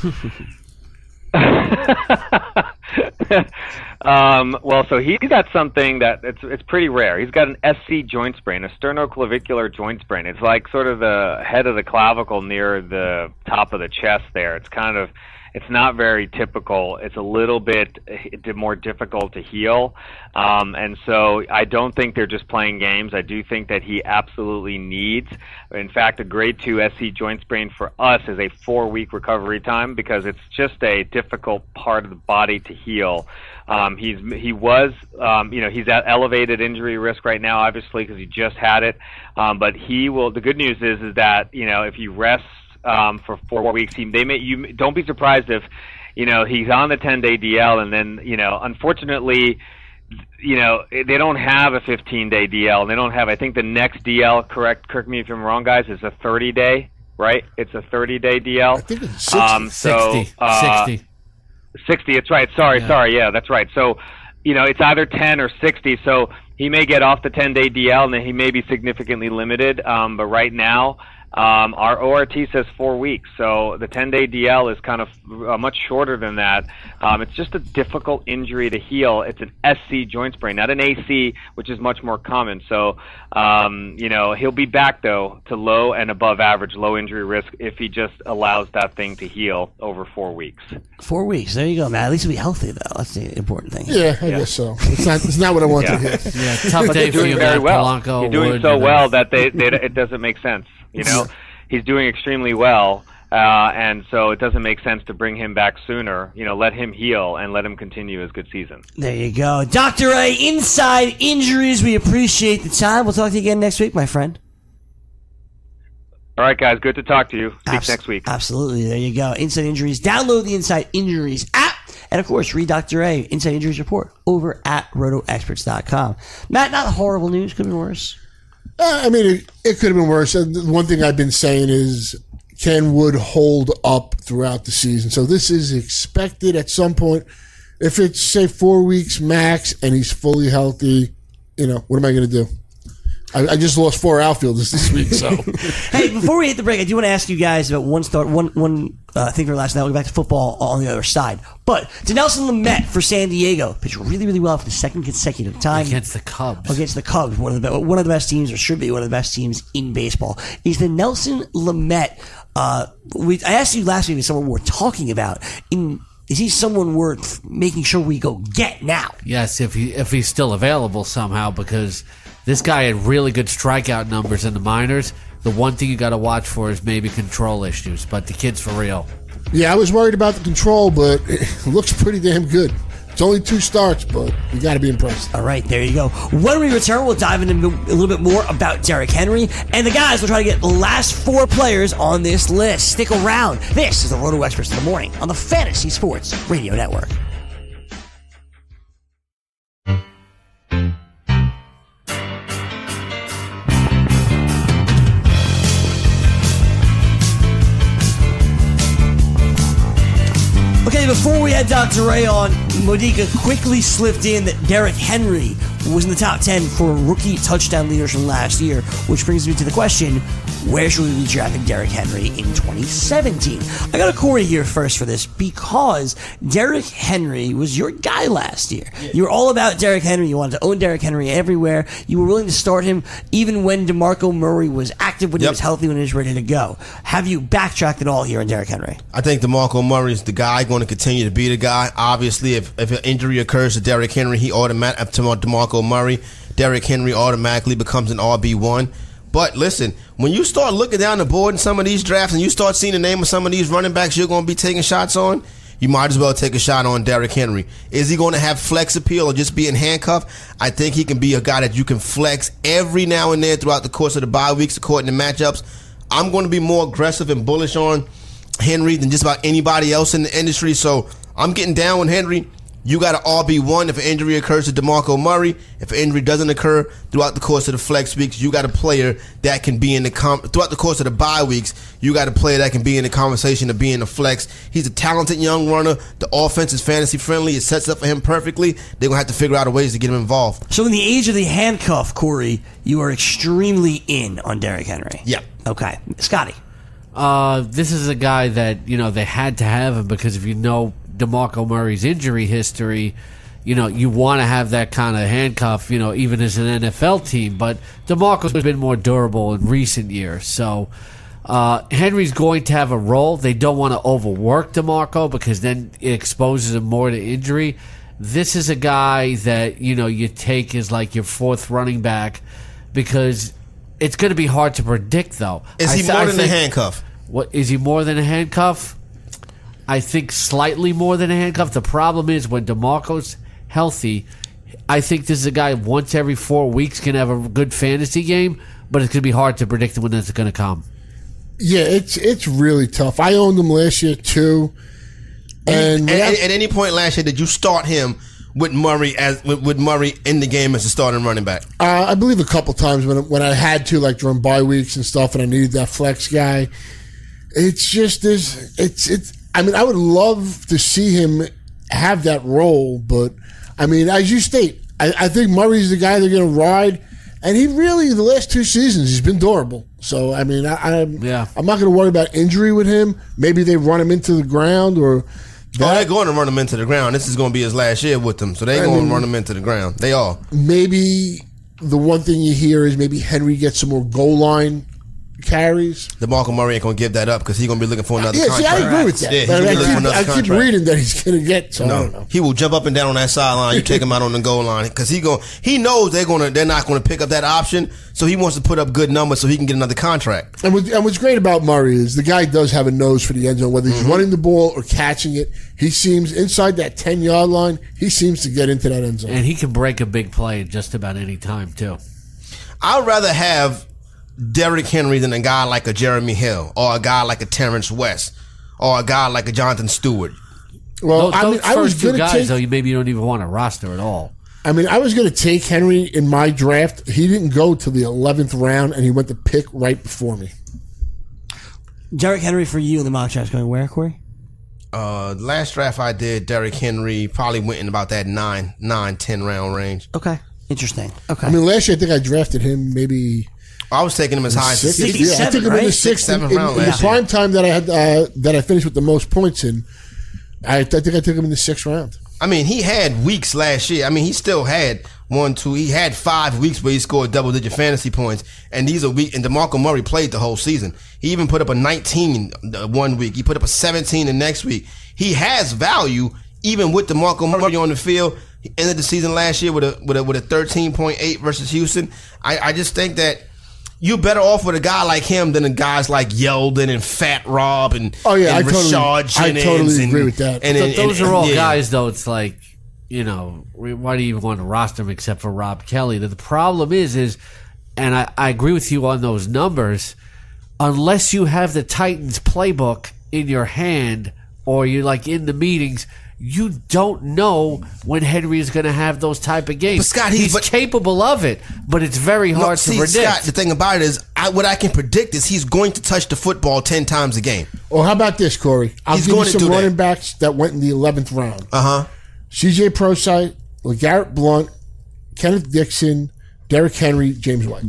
[SPEAKER 9] So he's got something that it's pretty rare. He's got an SC joint sprain, a sternoclavicular joint sprain. It's like sort of the head of the clavicle near the top of the chest there. It's not very typical. It's a little bit more difficult to heal. And so I don't think they're just playing games. I do think that he absolutely needs, in fact, a grade 2 SC joint sprain for us is a 4-week recovery time because it's just a difficult part of the body to heal. He's at elevated injury risk right now, obviously, because he just had it. But he will, the good news is that, if he rests, for 4 weeks, you don't be surprised if, he's on the 10-day DL and then, unfortunately, they don't have a 15-day DL. And they don't have, I think the next DL, correct me if I'm wrong, guys, is a 30-day, right? It's a 30-day DL.
[SPEAKER 7] I think it's 60.
[SPEAKER 6] 60.
[SPEAKER 9] That's right. Sorry. Yeah, that's right. So, it's either 10 or 60. So he may get off the 10-day DL and then he may be significantly limited. But right now, our ORT says 4 weeks, so the 10-day DL is kind of much shorter than that. It's just a difficult injury to heal. It's an SC joint sprain, not an AC, which is much more common. So, he'll be back, though, to low and above average, low injury risk if he just allows that thing to heal over 4 weeks.
[SPEAKER 4] 4 weeks. There you go, man. At least he'll be healthy, though. That's the important thing.
[SPEAKER 7] Yeah, I guess so. It's not what I want to hear.
[SPEAKER 6] Yeah, tough day for you,
[SPEAKER 9] very well.
[SPEAKER 6] Polanco.
[SPEAKER 9] You're doing so well that it doesn't make sense. He's doing extremely well, and so it doesn't make sense to bring him back sooner. Let him heal and let him continue his good season.
[SPEAKER 4] There you go. Dr. A, Inside Injuries. We appreciate the time. We'll talk to you again next week, my friend.
[SPEAKER 9] All right, guys. Good to talk to you. Speak next week.
[SPEAKER 4] Absolutely. There you go. Inside Injuries. Download the Inside Injuries app. And, of course, read Dr. A, Inside Injuries Report over at rotoexperts.com. Matt, not horrible news. Could be worse.
[SPEAKER 7] I mean, it could have been worse. And the one thing I've been saying is, can Wood hold up throughout the season? So this is expected at some point. If it's, say, 4 weeks max and he's fully healthy, what am I going to do? I just lost 4 outfielders this week, so.
[SPEAKER 4] Hey, before we hit the break, I do want to ask you guys about one thing for last night. We'll get back to football on the other side. But Dinelson Lamet for San Diego pitched really, really well for the second consecutive time.
[SPEAKER 6] Against the Cubs.
[SPEAKER 4] One of the best teams, or should be one of the best teams in baseball. Is the Nelson Lamet, I asked you last week if someone we're talking about, is he someone worth making sure we go get now?
[SPEAKER 6] Yes, if he's still available somehow, because this guy had really good strikeout numbers in the minors. The one thing you got to watch for is maybe control issues, but the kid's for real.
[SPEAKER 7] Yeah, I was worried about the control, but it looks pretty damn good. It's only 2 starts, but you got to be impressed.
[SPEAKER 4] All right, there you go. When we return, we'll dive into a little bit more about Derrick Henry. And the guys will try to get the last 4 players on this list. Stick around. This is the Roto Experts in the Morning on the Fantasy Sports Radio Network. Before we had Dr. Ray on, Modica quickly slipped in that Derrick Henry was in the top 10 for rookie touchdown leaders from last year, which brings me to the question, where should we be drafting Derrick Henry in 2017? I got a Corey here first for this, because Derrick Henry was your guy last year. Yeah. You were all about Derrick Henry. You wanted to own Derrick Henry everywhere. You were willing to start him even when DeMarco Murray was active, when he was healthy, when he was ready to go. Have you backtracked at all here on Derrick Henry?
[SPEAKER 5] I think DeMarco Murray is the guy, going to continue to be the guy. Obviously, if an injury occurs to Derrick Henry, DeMarco Murray, Derrick Henry automatically becomes an RB1. But listen, when you start looking down the board in some of these drafts and you start seeing the name of some of these running backs you're going to be taking shots on, you might as well take a shot on Derrick Henry. Is he going to have flex appeal or just be in handcuff? I think he can be a guy that you can flex every now and then throughout the course of the bye weeks according to matchups. I'm going to be more aggressive and bullish on Henry than just about anybody else in the industry, so I'm getting down with Henry. You got an RB1 if an injury occurs to DeMarco Murray. If an injury doesn't occur throughout the course of the flex weeks, you got a player that can be in the throughout the course of the bye weeks. You got a player that can be in the conversation of being a flex. He's a talented young runner. The offense is fantasy friendly. It sets up for him perfectly. They're gonna have to figure out ways to get him involved.
[SPEAKER 4] So in the age of the handcuff, Corey, you are extremely in on Derrick Henry.
[SPEAKER 5] Yeah.
[SPEAKER 4] Okay, Scotty.
[SPEAKER 6] This is a guy that they had to have him, because if you know DeMarco Murray's injury history, you want to have that kind of handcuff, even as an NFL team. But DeMarco's been more durable in recent years. So Henry's going to have a role. They don't want to overwork DeMarco, because then it exposes him more to injury. This is a guy that, you take as like your 4th running back, because it's going to be hard to predict, though.
[SPEAKER 5] Is he more than a handcuff?
[SPEAKER 6] What is he more than a handcuff? I think slightly more than a handcuff. The problem is when DeMarco's healthy, I think this is a guy once every 4 weeks can have a good fantasy game, but it's going to be hard to predict when it's going to come.
[SPEAKER 7] Yeah, it's really tough. I owned him last year too, and
[SPEAKER 5] at any point last year, did you start him with Murray with Murray in the game as a starting running back?
[SPEAKER 7] I believe a couple times when I had to, like during bye weeks and stuff, and I needed that flex guy. It's just it's. I mean, I would love to see him have that role, but I mean, as you state, I think Murray's the guy they're going to ride, and he really, the last 2 seasons, he's been durable. So, I mean, I'm not going to worry about injury with him. Maybe they run him into the ground or...
[SPEAKER 5] they're going to run him into the ground. This is going to be his last year with them, so they're going to run him into the ground. They are.
[SPEAKER 7] Maybe the one thing you hear is maybe Henry gets some more goal line carries.
[SPEAKER 5] DeMarco Murray ain't gonna give that up because he's gonna be looking for another contract.
[SPEAKER 7] See, I agree with that.
[SPEAKER 5] Yeah,
[SPEAKER 7] I keep reading that he's gonna get. So I don't know.
[SPEAKER 5] He will jump up and down on that sideline. You take him out on the goal line because he knows they're not gonna pick up that option. So he wants to put up good numbers so he can get another contract.
[SPEAKER 7] And what's great about Murray is the guy does have a nose for the end zone, whether he's running the ball or catching it. He seems inside that 10-yard line. He seems to get into that end zone,
[SPEAKER 6] and he can break a big play just about any time too.
[SPEAKER 5] I'd rather have Derrick Henry than a guy like a Jeremy Hill or a guy like a Terrence West or a guy like a Jonathan Stewart.
[SPEAKER 7] Well,
[SPEAKER 6] those first two guys, though, maybe you don't even want to roster at all.
[SPEAKER 7] I mean, I was going to take Henry in my draft. He didn't go to the 11th round, and he went to pick right before me.
[SPEAKER 4] Derrick Henry for you in the mock draft going where, Corey?
[SPEAKER 5] Last draft I did, Derrick Henry probably went in about that 9-10 round range.
[SPEAKER 4] Okay. Interesting. Okay.
[SPEAKER 7] I mean, last year I think I drafted him maybe.
[SPEAKER 5] I was taking him as high as the
[SPEAKER 7] 6th.
[SPEAKER 5] 6th.
[SPEAKER 7] Yeah, I took him in the 6th. In the prime time that I had, that I finished with the most points in, I think I took him in the 6th round.
[SPEAKER 5] I mean, he had weeks last year. I mean, he still had he had 5 weeks where he scored double-digit fantasy points, and these are weeks. And DeMarco Murray played the whole season. He even put up a 19 one week. He put up a 17 the next week. He has value even with DeMarco Murray on the field. He ended the season last year with a 13.8 versus Houston. I just think that you're better off with a guy like him than the guys like Yeldon and Fat Rob and Rashad Jennings.
[SPEAKER 7] I totally agree with that.
[SPEAKER 6] Those are all guys, though. It's like, why do you even want to roster them except for Rob Kelly? The problem is, and I agree with you on those numbers, unless you have the Titans playbook in your hand or you're like in the meetings, you don't know when Henry is going to have those type of games.
[SPEAKER 5] But Scott,
[SPEAKER 6] he's capable of it, but it's very hard to predict.
[SPEAKER 5] Scott, the thing about it is, what I can predict is he's going to touch the football 10 times a game.
[SPEAKER 7] Or how about this, Corey? I'll give you some running backs that went in the 11th round. C.J. Prosite, LeGarrette Blount, Kenneth Dixon, Derrick Henry, James White.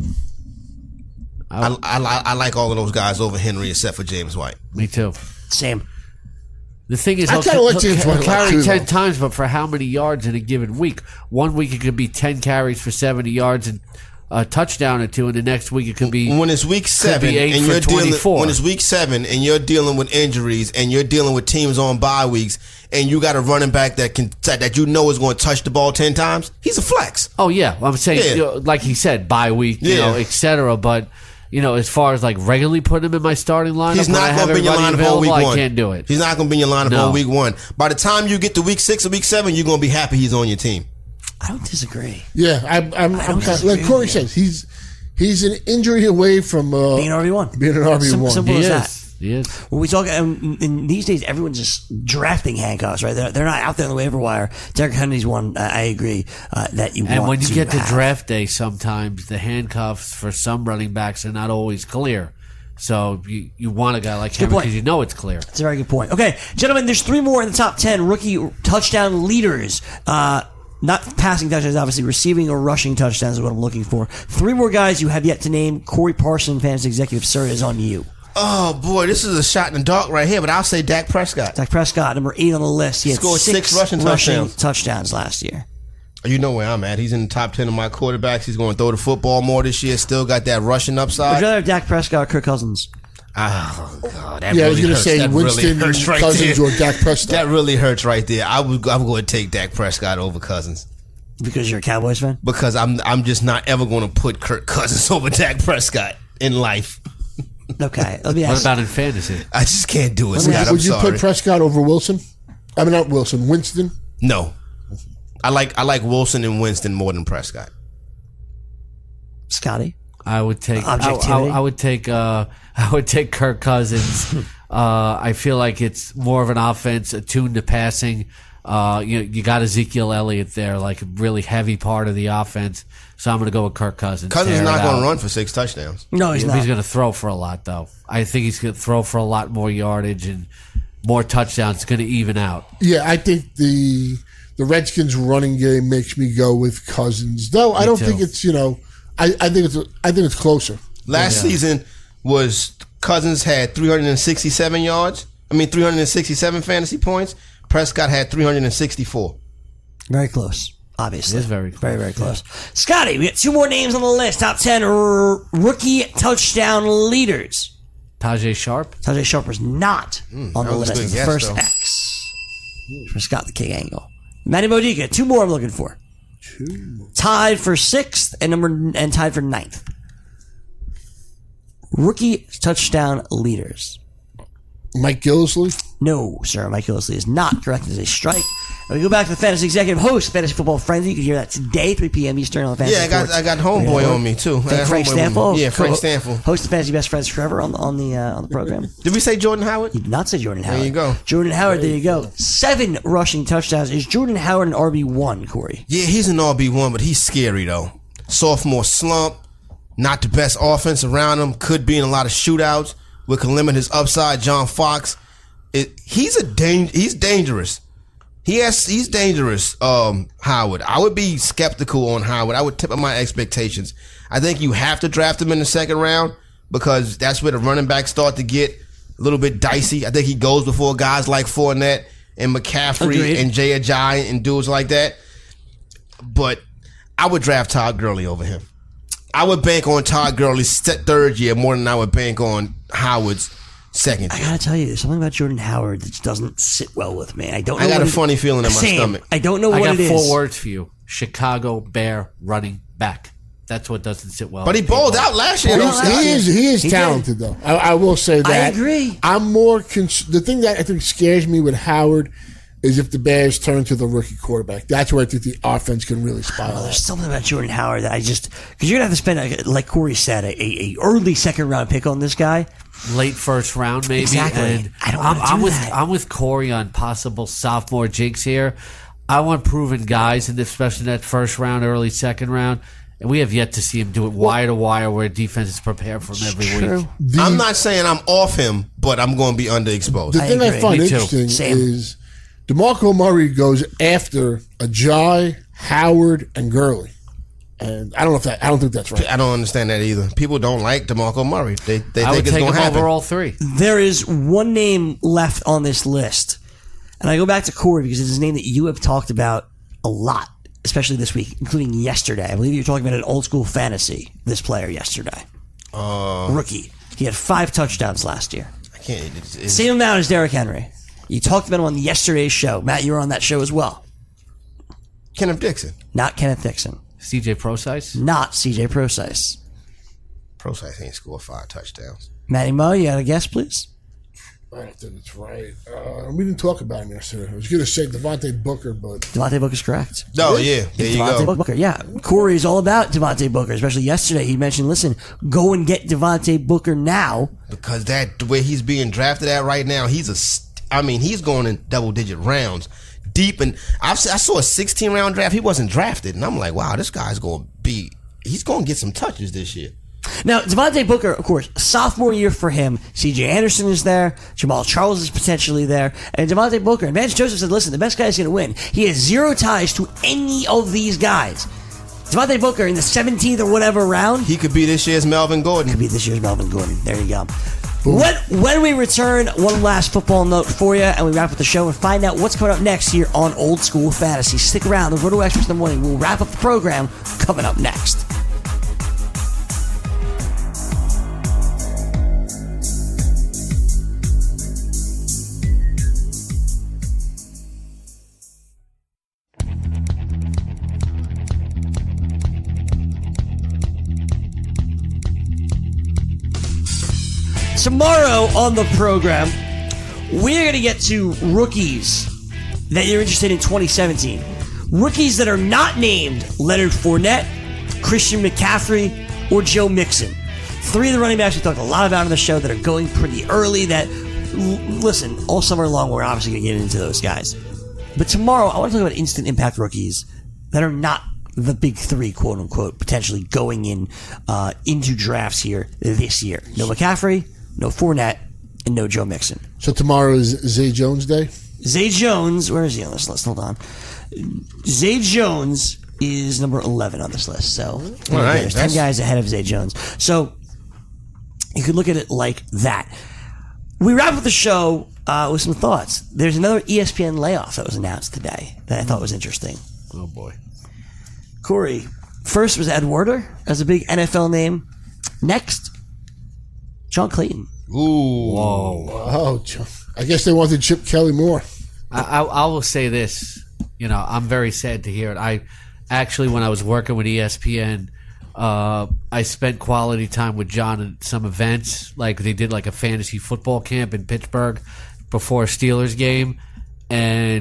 [SPEAKER 5] I like all of those guys over Henry except for James White.
[SPEAKER 6] Me too.
[SPEAKER 4] Same.
[SPEAKER 6] The thing is, he'll carry 10 times, but for how many yards in a given week? 1 week it could be 10 carries for 70 yards and a touchdown or two, and the next week it could be
[SPEAKER 5] when it's week 7
[SPEAKER 6] and you're
[SPEAKER 5] when it's week 7 and you're dealing with injuries and you're dealing with teams on bye weeks and you got a running back that is going to touch the ball 10 times, he's a flex.
[SPEAKER 6] Oh yeah, I'm saying like he said, bye week, etc. But as far as like regularly putting him in my starting lineup,
[SPEAKER 5] he's not going to be in your lineup all week 1.
[SPEAKER 6] I can't do it.
[SPEAKER 5] He's not going to be in your lineup all week 1. By the time you get to week 6 or week 7, you're going to be happy he's on your team.
[SPEAKER 4] I don't disagree.
[SPEAKER 7] Yeah, I'm like Corey says, he's an injury away from
[SPEAKER 4] being an RB1.
[SPEAKER 7] Being an RB1.
[SPEAKER 4] Simple as that.
[SPEAKER 6] He is.
[SPEAKER 4] When we talk, in these days, everyone's just drafting handcuffs, right? They're not out there on the waiver wire. Derrick Henry's one. I agree that you.
[SPEAKER 6] And
[SPEAKER 4] want
[SPEAKER 6] when you
[SPEAKER 4] to
[SPEAKER 6] get to
[SPEAKER 4] have.
[SPEAKER 6] draft day, sometimes the handcuffs for some running backs are not always clear. So you want a guy like him because you know it's clear.
[SPEAKER 4] That's a very good point. Okay, gentlemen, there's 3 more in the top 10 rookie touchdown leaders. Not passing touchdowns, obviously. Receiving or rushing touchdowns is what I'm looking for. 3 more guys you have yet to name. Corey Parson, fantasy executive, sir, is on you.
[SPEAKER 5] Oh, boy, this is a shot in the dark right here, but I'll say Dak Prescott.
[SPEAKER 4] Dak Prescott, number 8 on the list. He had
[SPEAKER 5] scored 6 rushing
[SPEAKER 4] touchdowns last year.
[SPEAKER 5] You know where I'm at. He's in the top 10 of my quarterbacks. He's going to throw the football more this year. Still got that rushing upside.
[SPEAKER 4] Would you rather have Dak Prescott or Kirk Cousins?
[SPEAKER 5] Oh, God. That
[SPEAKER 7] I
[SPEAKER 5] really
[SPEAKER 7] was going to say
[SPEAKER 5] that
[SPEAKER 7] Winston,
[SPEAKER 5] really right
[SPEAKER 7] Cousins,
[SPEAKER 5] there.
[SPEAKER 7] or Dak Prescott.
[SPEAKER 5] That really hurts right there. I'm going to take Dak Prescott over Cousins.
[SPEAKER 4] Because you're a Cowboys fan?
[SPEAKER 5] Because I'm just not ever going to put Kirk Cousins over Dak Prescott in life.
[SPEAKER 4] Okay. Let me ask.
[SPEAKER 6] What about in fantasy?
[SPEAKER 5] I just can't do it, Scott.
[SPEAKER 7] Would you put Prescott over Wilson? I mean, not Wilson. Winston?
[SPEAKER 5] No. I like Wilson and Winston more than Prescott.
[SPEAKER 4] Scotty?
[SPEAKER 6] I would take
[SPEAKER 4] objectivity.
[SPEAKER 6] I would take Kirk Cousins. I feel like it's more of an offense attuned to passing. You got Ezekiel Elliott there, like a really heavy part of the offense. So I'm going to go with Kirk Cousins.
[SPEAKER 5] Cousins is not going to run for 6 touchdowns.
[SPEAKER 4] No, he's not.
[SPEAKER 6] He's going to throw for a lot, though. I think he's going to throw for a lot more yardage and more touchdowns. It's going to even out.
[SPEAKER 7] Yeah, I think the Redskins' running game makes me go with Cousins. Though I don't think it's I think it's closer.
[SPEAKER 5] Last season was Cousins had 367 yards. 367 fantasy points. Prescott had 364.
[SPEAKER 4] Very close, obviously.
[SPEAKER 6] It is very close.
[SPEAKER 4] Very, very close. Scotty, we got 2 more names on the list. Top 10 rookie touchdown leaders.
[SPEAKER 6] Tajay Sharp?
[SPEAKER 4] Tajay Sharp was not on the list. It's the first
[SPEAKER 5] though.
[SPEAKER 4] X for Scott the King Angle. Manny Modica, 2 more I'm looking for.
[SPEAKER 7] 2 more.
[SPEAKER 4] Tied for 6th and tied for 9th. Rookie touchdown leaders.
[SPEAKER 7] Mike Gillislee?
[SPEAKER 4] No, sir. Mike Gillislee is not correct as a strike. We go back to the Fantasy Executive host, Fantasy Football Frenzy. You can hear that today, 3 p.m. Eastern on the Fantasy Sports.
[SPEAKER 5] I got Homeboy on me too.
[SPEAKER 4] Frank Stanfield.
[SPEAKER 5] Yeah, Frank Stanfield.
[SPEAKER 4] Host of Fantasy Best Friends Forever on the program.
[SPEAKER 5] Did we say Jordan Howard?
[SPEAKER 4] You did not say Jordan Howard.
[SPEAKER 5] There you go.
[SPEAKER 4] Jordan Howard, there you go. 7 rushing touchdowns. Is Jordan Howard an RB1, Corey?
[SPEAKER 5] Yeah, he's an RB1, but he's scary though. Sophomore slump, not the best offense around him, could be in a lot of shootouts. We can limit his upside. John Fox, he's dangerous. He's dangerous, Howard. I would be skeptical on Howard. I would tip up my expectations. I think you have to draft him in the second round because that's where the running backs start to get a little bit dicey. I think he goes before guys like Fournette and McCaffrey
[SPEAKER 4] Agreed.
[SPEAKER 5] and Jay Ajayi and dudes like that. But I would draft Todd Gurley over him. I would bank on Todd Gurley's third year more than I would bank on Howard's second
[SPEAKER 4] I
[SPEAKER 5] year.
[SPEAKER 4] gotta tell you, there's something about Jordan Howard that doesn't sit well with me. I don't know.
[SPEAKER 5] I got
[SPEAKER 4] what
[SPEAKER 5] a funny feeling in my
[SPEAKER 4] Same.
[SPEAKER 5] stomach.
[SPEAKER 4] I don't know
[SPEAKER 6] I
[SPEAKER 4] what
[SPEAKER 6] got
[SPEAKER 4] it is.
[SPEAKER 6] 4 words for you. Chicago Bear running back. That's what doesn't sit well.
[SPEAKER 5] But he
[SPEAKER 6] with people.
[SPEAKER 5] balled out last year.
[SPEAKER 7] He is
[SPEAKER 4] He
[SPEAKER 7] talented, though. I will say that.
[SPEAKER 4] I agree.
[SPEAKER 7] I'm more the thing that I think scares me with Howard is if the Bears turn to the rookie quarterback. That's where I think the offense can really spiral.
[SPEAKER 4] There's something about Jordan Howard that because you're gonna have to spend, like Corey said, a early second round pick on this guy.
[SPEAKER 6] Late first round, maybe.
[SPEAKER 4] Exactly.
[SPEAKER 6] And
[SPEAKER 4] I don't wanna do that.
[SPEAKER 6] I'm with Corey on possible sophomore jinx here. I want proven guys, and especially in that first round, early second round. And we have yet to see him do it wire to wire where defense is prepared for him every week.
[SPEAKER 5] I'm not saying I'm off him, but I'm going to be underexposed.
[SPEAKER 7] The thing I
[SPEAKER 4] agree.
[SPEAKER 7] find
[SPEAKER 6] Me too.
[SPEAKER 7] interesting
[SPEAKER 4] Same.
[SPEAKER 7] is DeMarco Murray goes after Ajayi, Howard, and Gurley. And I don't think that's right.
[SPEAKER 5] I don't understand that either. People don't like DeMarco Murray. They
[SPEAKER 6] I
[SPEAKER 5] think
[SPEAKER 6] would
[SPEAKER 5] it's
[SPEAKER 6] take
[SPEAKER 5] going
[SPEAKER 6] him
[SPEAKER 5] to happen.
[SPEAKER 6] over all 3.
[SPEAKER 4] There is one name left on this list, and I go back to Corey because it's a name that you have talked about a lot, especially this week, including yesterday. I believe you were talking about an old school fantasy. This player yesterday, rookie. He had 5 touchdowns last year.
[SPEAKER 5] I can't. It's
[SPEAKER 4] Same amount as Derrick Henry. You talked about him on yesterday's show. Matt, you were on that show as well.
[SPEAKER 5] Kenneth Dixon.
[SPEAKER 4] Not Kenneth Dixon.
[SPEAKER 6] CJ Procise?
[SPEAKER 4] Not CJ Procise.
[SPEAKER 5] Procise ain't scored 5 touchdowns.
[SPEAKER 4] Matty Mo, you got a guess, please?
[SPEAKER 7] I don't think it's right. We didn't talk about him yesterday. I was going to say Devontae Booker, but
[SPEAKER 4] Devontae Booker's correct.
[SPEAKER 5] Oh, yeah. There you
[SPEAKER 4] Devontae
[SPEAKER 5] go.
[SPEAKER 4] Booker, yeah. Corey is all about Devontae Booker, especially yesterday. He mentioned, listen, go and get Devontae Booker now.
[SPEAKER 5] Because the way he's being drafted at right now, he's going in double-digit rounds. Deep, and I saw a 16-round draft. He wasn't drafted, and I'm like, wow, this guy's he's going to get some touches this year.
[SPEAKER 4] Now, Devontae Booker, of course, sophomore year for him. C.J. Anderson is there. Jamal Charles is potentially there. And Devontae Booker. And Vance Joseph said, listen, the best guy's going to win. He has 0 ties to any of these guys. Devontae Booker in the 17th or whatever round.
[SPEAKER 5] He could be this year's Melvin Gordon.
[SPEAKER 4] Could be this year's Melvin Gordon. There you go. When we return, one last football note for you, and we wrap up the show and find out what's coming up next here on Old School Fantasy. Stick around. The Roto Experts in the morning. We'll wrap up the program coming up next. Tomorrow on the program, we're going to get to rookies that you're interested in 2017. Rookies that are not named Leonard Fournette, Christian McCaffrey, or Joe Mixon. 3 of the running backs we talked a lot about on the show that are going pretty early that, listen, all summer long we're obviously going to get into those guys. But tomorrow, I want to talk about instant impact rookies that are not the big 3, quote unquote, potentially going into drafts here this year. No McCaffrey, no Fournette, and no Joe Mixon.
[SPEAKER 7] So tomorrow is Zay Jones Day?
[SPEAKER 4] Zay Jones, where is he on this list? Hold on. Zay Jones is number 11 on this list. So there's 10 guys ahead of Zay Jones. So you could look at it like that. We wrap up the show with some thoughts. There's another ESPN layoff that was announced today that I thought was interesting.
[SPEAKER 6] Oh, boy.
[SPEAKER 4] Corey, first was Ed Werder as a big NFL name. Next, John Clayton.
[SPEAKER 5] Ooh.
[SPEAKER 6] Whoa.
[SPEAKER 7] Oh, I guess they wanted Chip Kelly more.
[SPEAKER 6] I will say this. I'm very sad to hear it. I actually, when I was working with ESPN, I spent quality time with John at some events. Like they did like a fantasy football camp in Pittsburgh before a Steelers game. And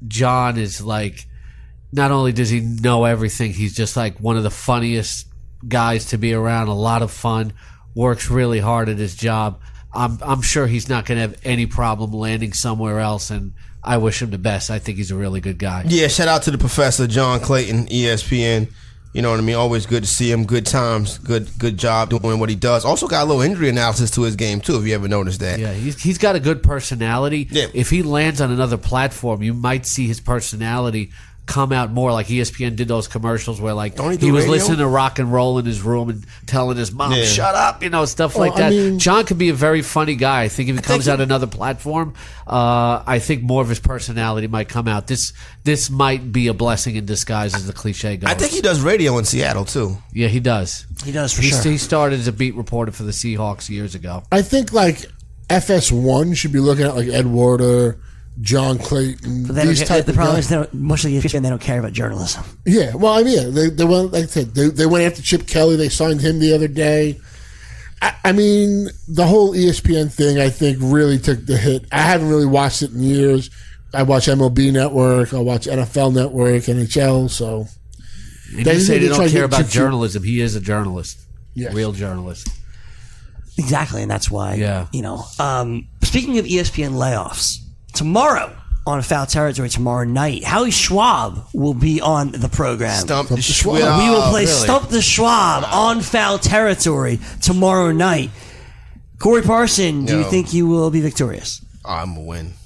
[SPEAKER 6] John is like, not only does he know everything, he's just like one of the funniest guys to be around. A lot of fun, works really hard at his job. I'm sure he's not going to have any problem landing somewhere else, and I wish him the best. I think he's a really good guy.
[SPEAKER 5] Yeah, shout out to the professor, John Clayton, ESPN. You know what I mean? Always good to see him. Good times. Good job doing what he does. Also got a little injury analysis to his game, too, if you ever noticed that.
[SPEAKER 6] Yeah, he's got a good personality.
[SPEAKER 5] Yeah.
[SPEAKER 6] If he lands on another platform, you might see his personality come out more. Like ESPN did those commercials where like he was listening to rock and roll in his room and telling his mom, shut up, stuff like that. John could be a very funny guy. I think if he comes out another platform, I think more of his personality might come out. This might be a blessing in disguise, as the cliche goes.
[SPEAKER 5] I think he does radio in Seattle, too.
[SPEAKER 6] Yeah, he does.
[SPEAKER 4] He does, for sure.
[SPEAKER 6] He started as a beat reporter for the Seahawks years ago.
[SPEAKER 7] I think like FS1 should be looking at like Ed Warder, John Clayton.
[SPEAKER 4] But the problem is, much like ESPN, they don't care about journalism.
[SPEAKER 7] Yeah, well, I mean, they went, like I said, they went after Chip Kelly. They signed him the other day. I mean, the whole ESPN thing, I think, really took the hit. I haven't really watched it in years. I watch MLB Network. I watch NFL Network, NHL. So
[SPEAKER 6] and you say they don't care about journalism. He is a journalist, real journalist.
[SPEAKER 4] Exactly, and that's why. Speaking of ESPN layoffs. Tomorrow on Foul Territory, tomorrow night, Howie Schwab will be on the program.
[SPEAKER 5] Stump the Schwab.
[SPEAKER 4] We will play Stump the Schwab on Foul Territory tomorrow night. Corey Parson, do you think you will be victorious?
[SPEAKER 5] I'm going to win.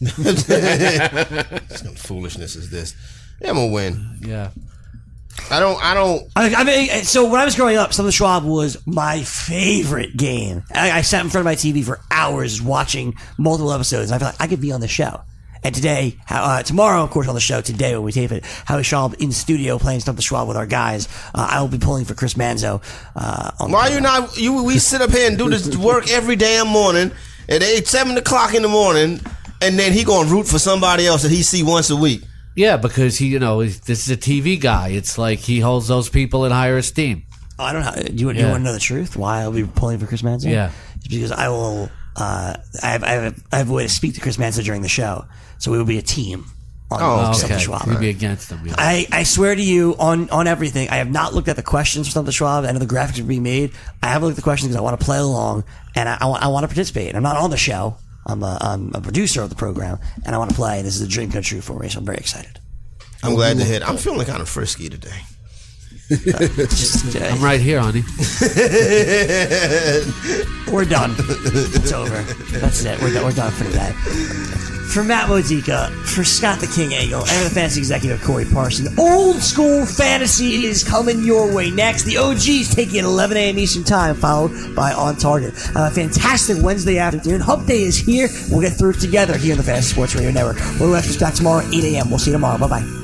[SPEAKER 5] What kind of foolishness is this? Yeah, I'm going to win.
[SPEAKER 6] Yeah.
[SPEAKER 4] I mean, so when I was growing up, Stump the Schwab was my favorite game. I sat in front of my TV for hours watching multiple episodes, and I felt like I could be on the show. And today, tomorrow, of course, on the show, today when we tape it, Howie Schwab in studio playing Stump the Schwab with our guys. I will be pulling for Chris Manzo.
[SPEAKER 5] Why are you not? We sit up here and do this work every damn morning at 7 o'clock in the morning, and then he going to root for somebody else that he see once a week.
[SPEAKER 6] Yeah, because this is a TV guy. It's like he holds those people in higher esteem.
[SPEAKER 4] Oh, I don't know. Do you want to know the truth? Why I'll be pulling for Chris Manzo?
[SPEAKER 6] Yeah,
[SPEAKER 4] it's because I will. I have a way to speak to Chris Manzo during the show, so we will be a team. On Stump the Schwab.
[SPEAKER 6] You'd be against them. Yeah.
[SPEAKER 4] I swear to you on everything. I have not looked at the questions for Stump the Schwab. I know the graphics are being made. I haven't looked at the questions because I want to play along and I want to participate. I'm not on the show. I'm a producer of the program, and I want to play. This is a dream come true for me, so I'm very excited.
[SPEAKER 5] I'm glad to hit. I'm feeling kind of frisky today.
[SPEAKER 6] I'm right here, honey.
[SPEAKER 4] We're done. It's over. That's it. We're done for today. For Matt Modica, for Scott the King Eagle, and the fantasy executive Corey Parson, Old School Fantasy is coming your way next. The OGs taking at 11 a.m. Eastern Time, followed by On Target. A fantastic Wednesday afternoon. Hump Day is here. We'll get through it together here on the Fantasy Sports Radio Network. We'll be back tomorrow at 8 a.m. We'll see you tomorrow. Bye-bye.